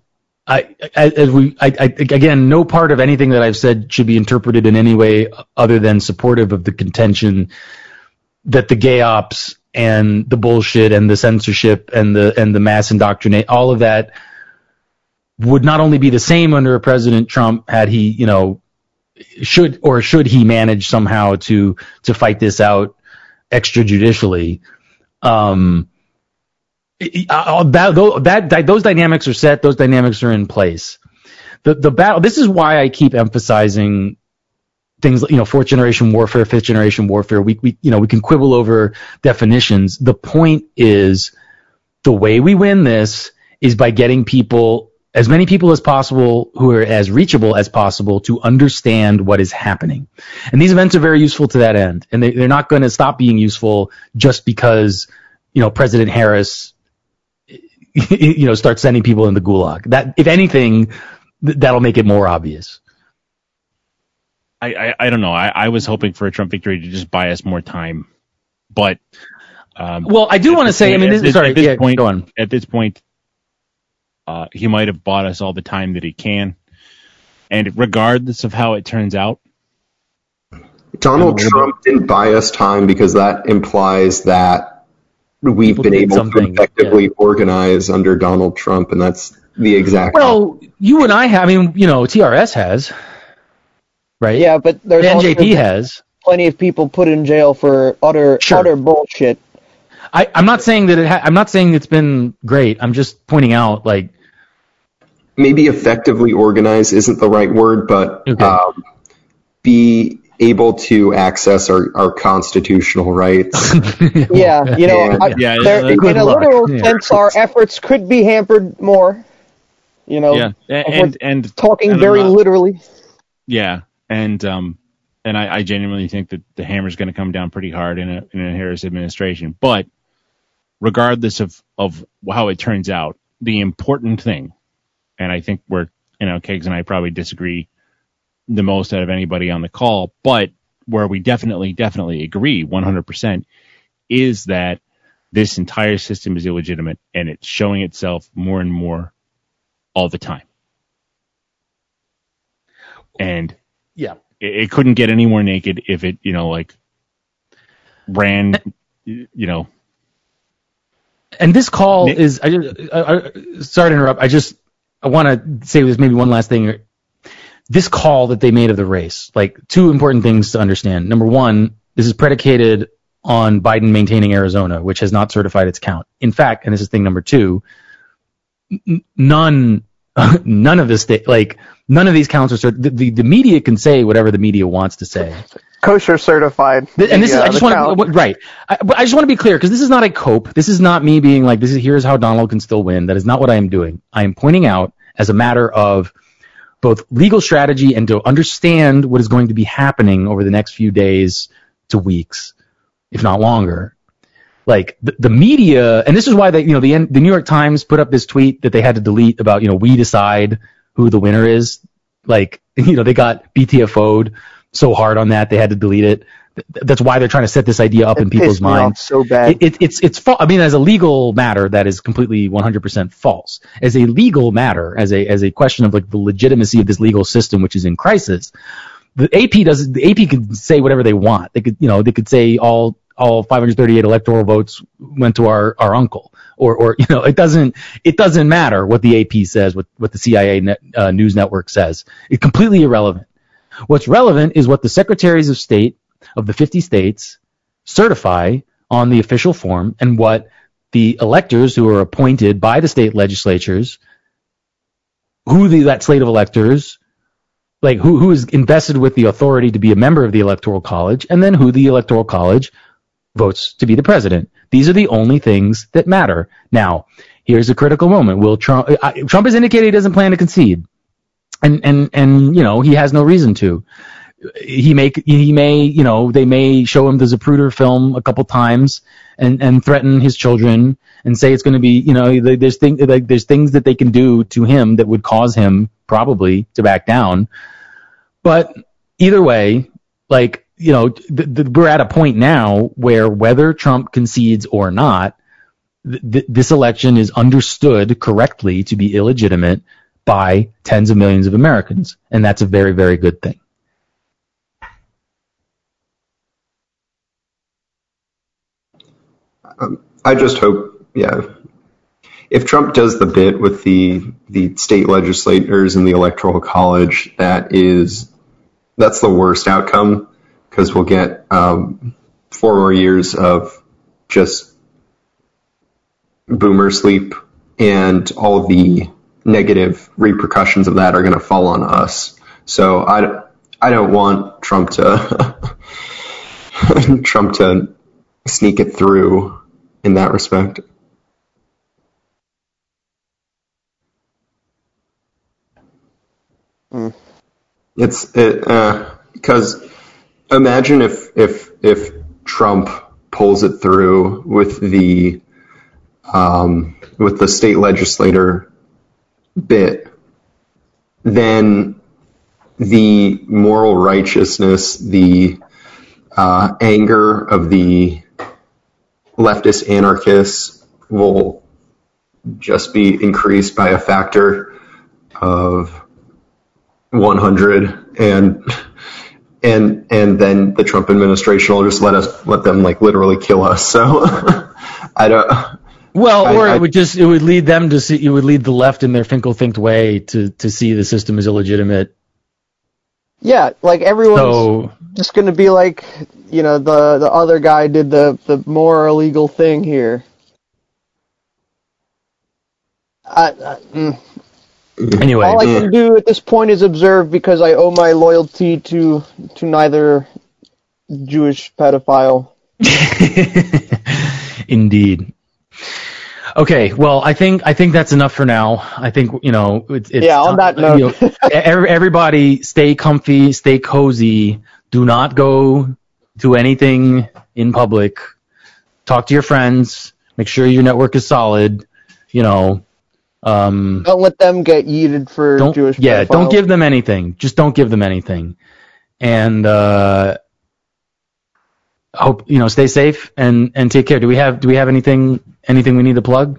again, no part of anything that I've said should be interpreted in any way other than supportive of the contention that the gay ops and the bullshit and the censorship and the mass indoctrinate, all of that would not only be the same under President Trump had he, should he manage somehow to fight this out extrajudicially. Those dynamics are set. Those dynamics are in place. The battle. This is why I keep emphasizing things like, fourth generation warfare, fifth generation warfare. We can quibble over definitions. The point is, the way we win this is by getting as many people as possible who are as reachable as possible to understand what is happening. And these events are very useful to that end. And they're not going to stop being useful just because, President Harris, starts sending people in the gulag. That, if anything, that'll make it more obvious. I don't know. I was hoping for a Trump victory to just buy us more time. But, well, I do want to say, go on. At this point, he might have bought us all the time that he can. And regardless of how it turns out, Donald Trump didn't buy us time because that implies that we've been able to effectively organize under Donald Trump, and that's the exact. Well, you and I have, TRS has, right? Yeah, but there's NJP has plenty of people put in jail for utter bullshit. I'm not saying that I'm not saying it's been great. I'm just pointing out, maybe effectively organize isn't the right word, but be able to access our constitutional rights. In a literal sense, our efforts could be hampered more. And talking very literally. Yeah, and I genuinely think that the hammer's going to come down pretty hard in a Harris administration. But regardless of how it turns out, the important thing, and I think Keggs and I probably disagree the most out of anybody on the call, but where we definitely agree 100% is that this entire system is illegitimate, and it's showing itself more and more all the time. And it couldn't get any more naked if it, ran, And this call is, sorry to interrupt. I want to say this maybe one last thing. This call that they made of the race, two important things to understand. Number one, this is predicated on Biden maintaining Arizona, which has not certified its count. In fact, and this is thing number two, none of this none of these counts are certified. The media can say whatever the media wants to say. Kosher certified. And this is, I just want to, right. But I just want to be clear, because this is not a cope. This is not me being here's how Donald can still win. That is not what I am doing. I am pointing out, as a matter of both legal strategy and to understand what is going to be happening over the next few days to weeks, if not longer. The media, and this is why the New York Times put up this tweet that they had to delete about, we decide who the winner is. They got BTFO'd so hard on that they had to delete it. That's why they're trying to set this idea up in people's minds. So bad. It's false. I mean, as a legal matter, that is completely 100% false. As a legal matter, as a question of the legitimacy of this legal system, which is in crisis, the AP can say whatever they want. They could say all 538 electoral votes went to our uncle, or it doesn't matter what the AP says, what the CIA news network says. It's completely irrelevant. What's relevant is what the secretaries of state of the 50 states certify on the official form, and what the electors who are appointed by the state legislatures, that slate of electors, who is invested with the authority to be a member of the Electoral College, and then who the Electoral College votes to be the president. These are the only things that matter. Now, here's a critical moment. Trump has indicated he doesn't plan to concede, and he has no reason to. They may show him the Zapruder film a couple times and threaten his children and say it's going to be, there's things that they can do to him that would cause him probably to back down. But either way, we're at a point now where whether Trump concedes or not, this election is understood correctly to be illegitimate by tens of millions of Americans, and that's a very, very good thing. I just hope, if Trump does the bit with the state legislators and the Electoral College, that's the worst outcome, because we'll get 4 more years of just boomer sleep, and all of the negative repercussions of that are going to fall on us. So I don't want Trump to sneak it through in that respect. Because imagine if Trump pulls it through with the state legislator bit, then the moral righteousness, the anger of the leftist anarchists will just be increased by a factor of 100, and then the Trump administration will just let them like literally kill us. So I don't. Well, it would lead them to see. It would lead the left in their Finkel-Think way to see the system as illegitimate. Yeah, like everyone's just going to be like, the other guy did the more illegal thing here. Anyway, all I can do at this point is observe, because I owe my loyalty to neither Jewish pedophile. Indeed. Okay, well, I think that's enough for now. I think it's on that note, everybody stay comfy, stay cozy. Do not go to anything in public. Talk to your friends. Make sure your network is solid. Don't let them get yeeted for Jewish pedophiles. Yeah, don't give them anything. Just don't give them anything. And hope stay safe and take care. Do we have anything we need to plug?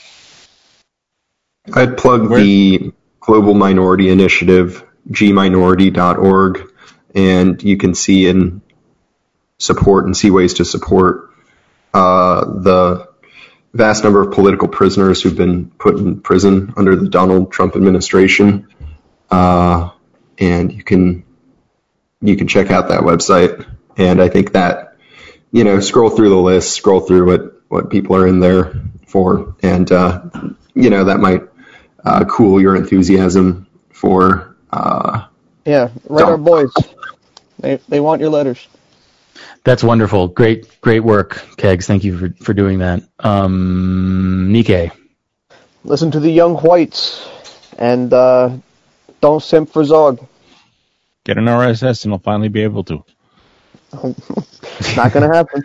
I'd plug the Global Minority Initiative, gminority.org, and you can see and see ways to support the vast number of political prisoners who've been put in prison under the Donald Trump administration. And you can check out that website. And I think that, scroll through the list, scroll through what people are in there for. And, that might cool your enthusiasm for our boys. They want your letters. That's wonderful. Great work, Kegs. Thank you for doing that. Nikkei. Listen to the young whites, and don't simp for Zog. Get an RSS and I'll finally be able to. It's not going to happen.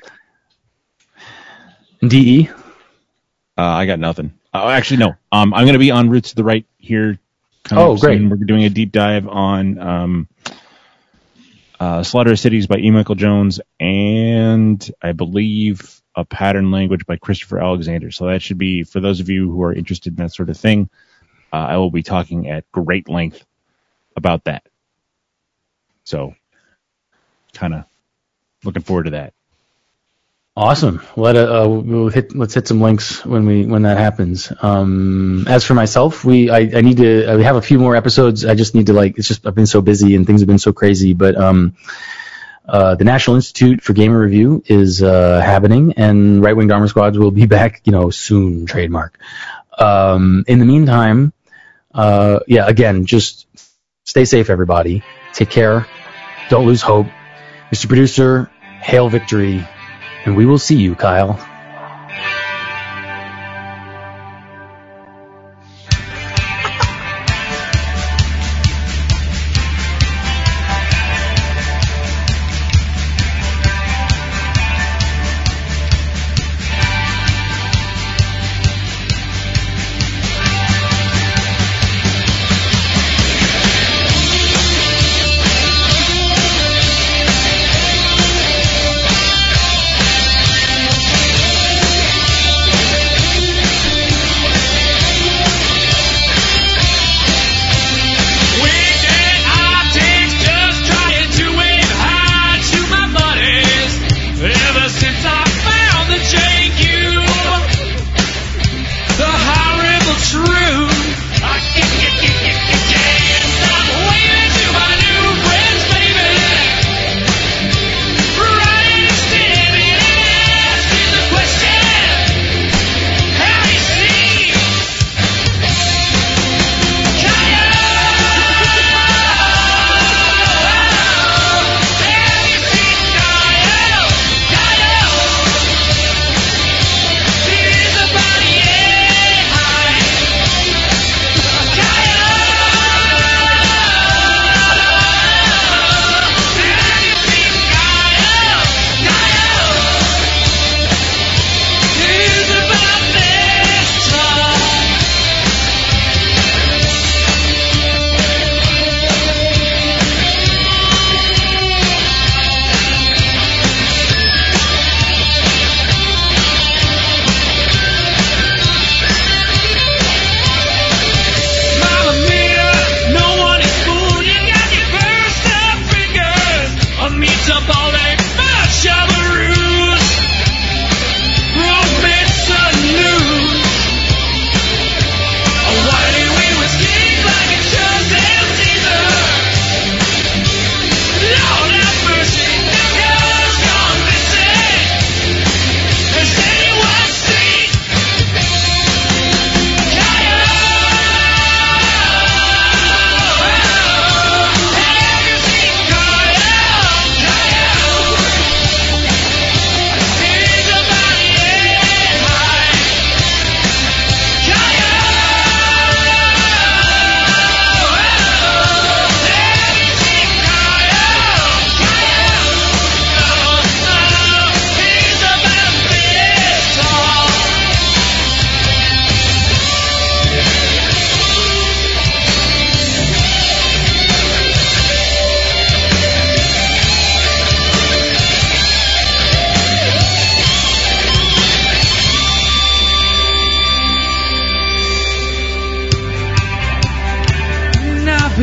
DE? I got nothing. Actually, no. I'm going to be on Roots to the Right here. Great. We're doing a deep dive on Slaughter of Cities by E. Michael Jones, and I believe A Pattern Language by Christopher Alexander. So that should be, for those of you who are interested in that sort of thing, I will be talking at great length about that. So, kind of looking forward to that. Awesome. Let's hit some links when that happens. As for myself, we have a few more episodes. I just need to I've been so busy and things have been so crazy, but the National Institute for Gamer Review is happening, and Right Wing Dharma Squads will be back, soon, trademark. In the meantime, again, just stay safe, everybody. Take care. Don't lose hope. Mr. Producer, hail victory. And we will see you, Kyle.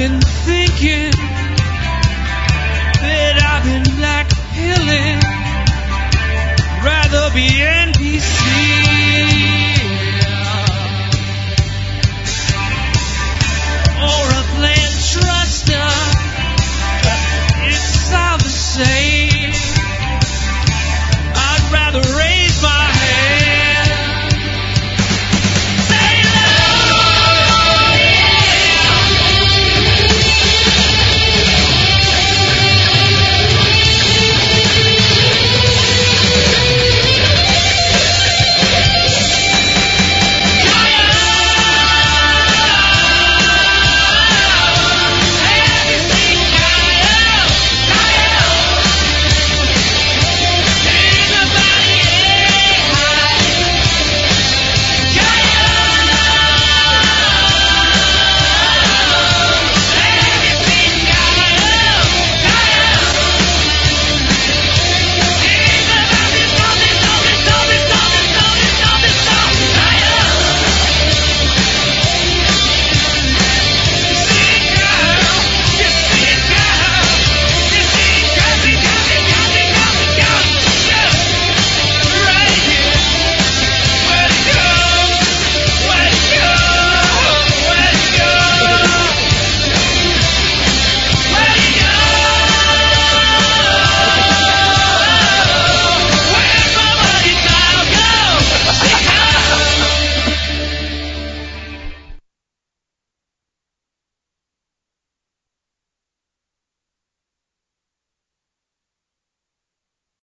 been thinking that I've been blackpilling, rather be NPC.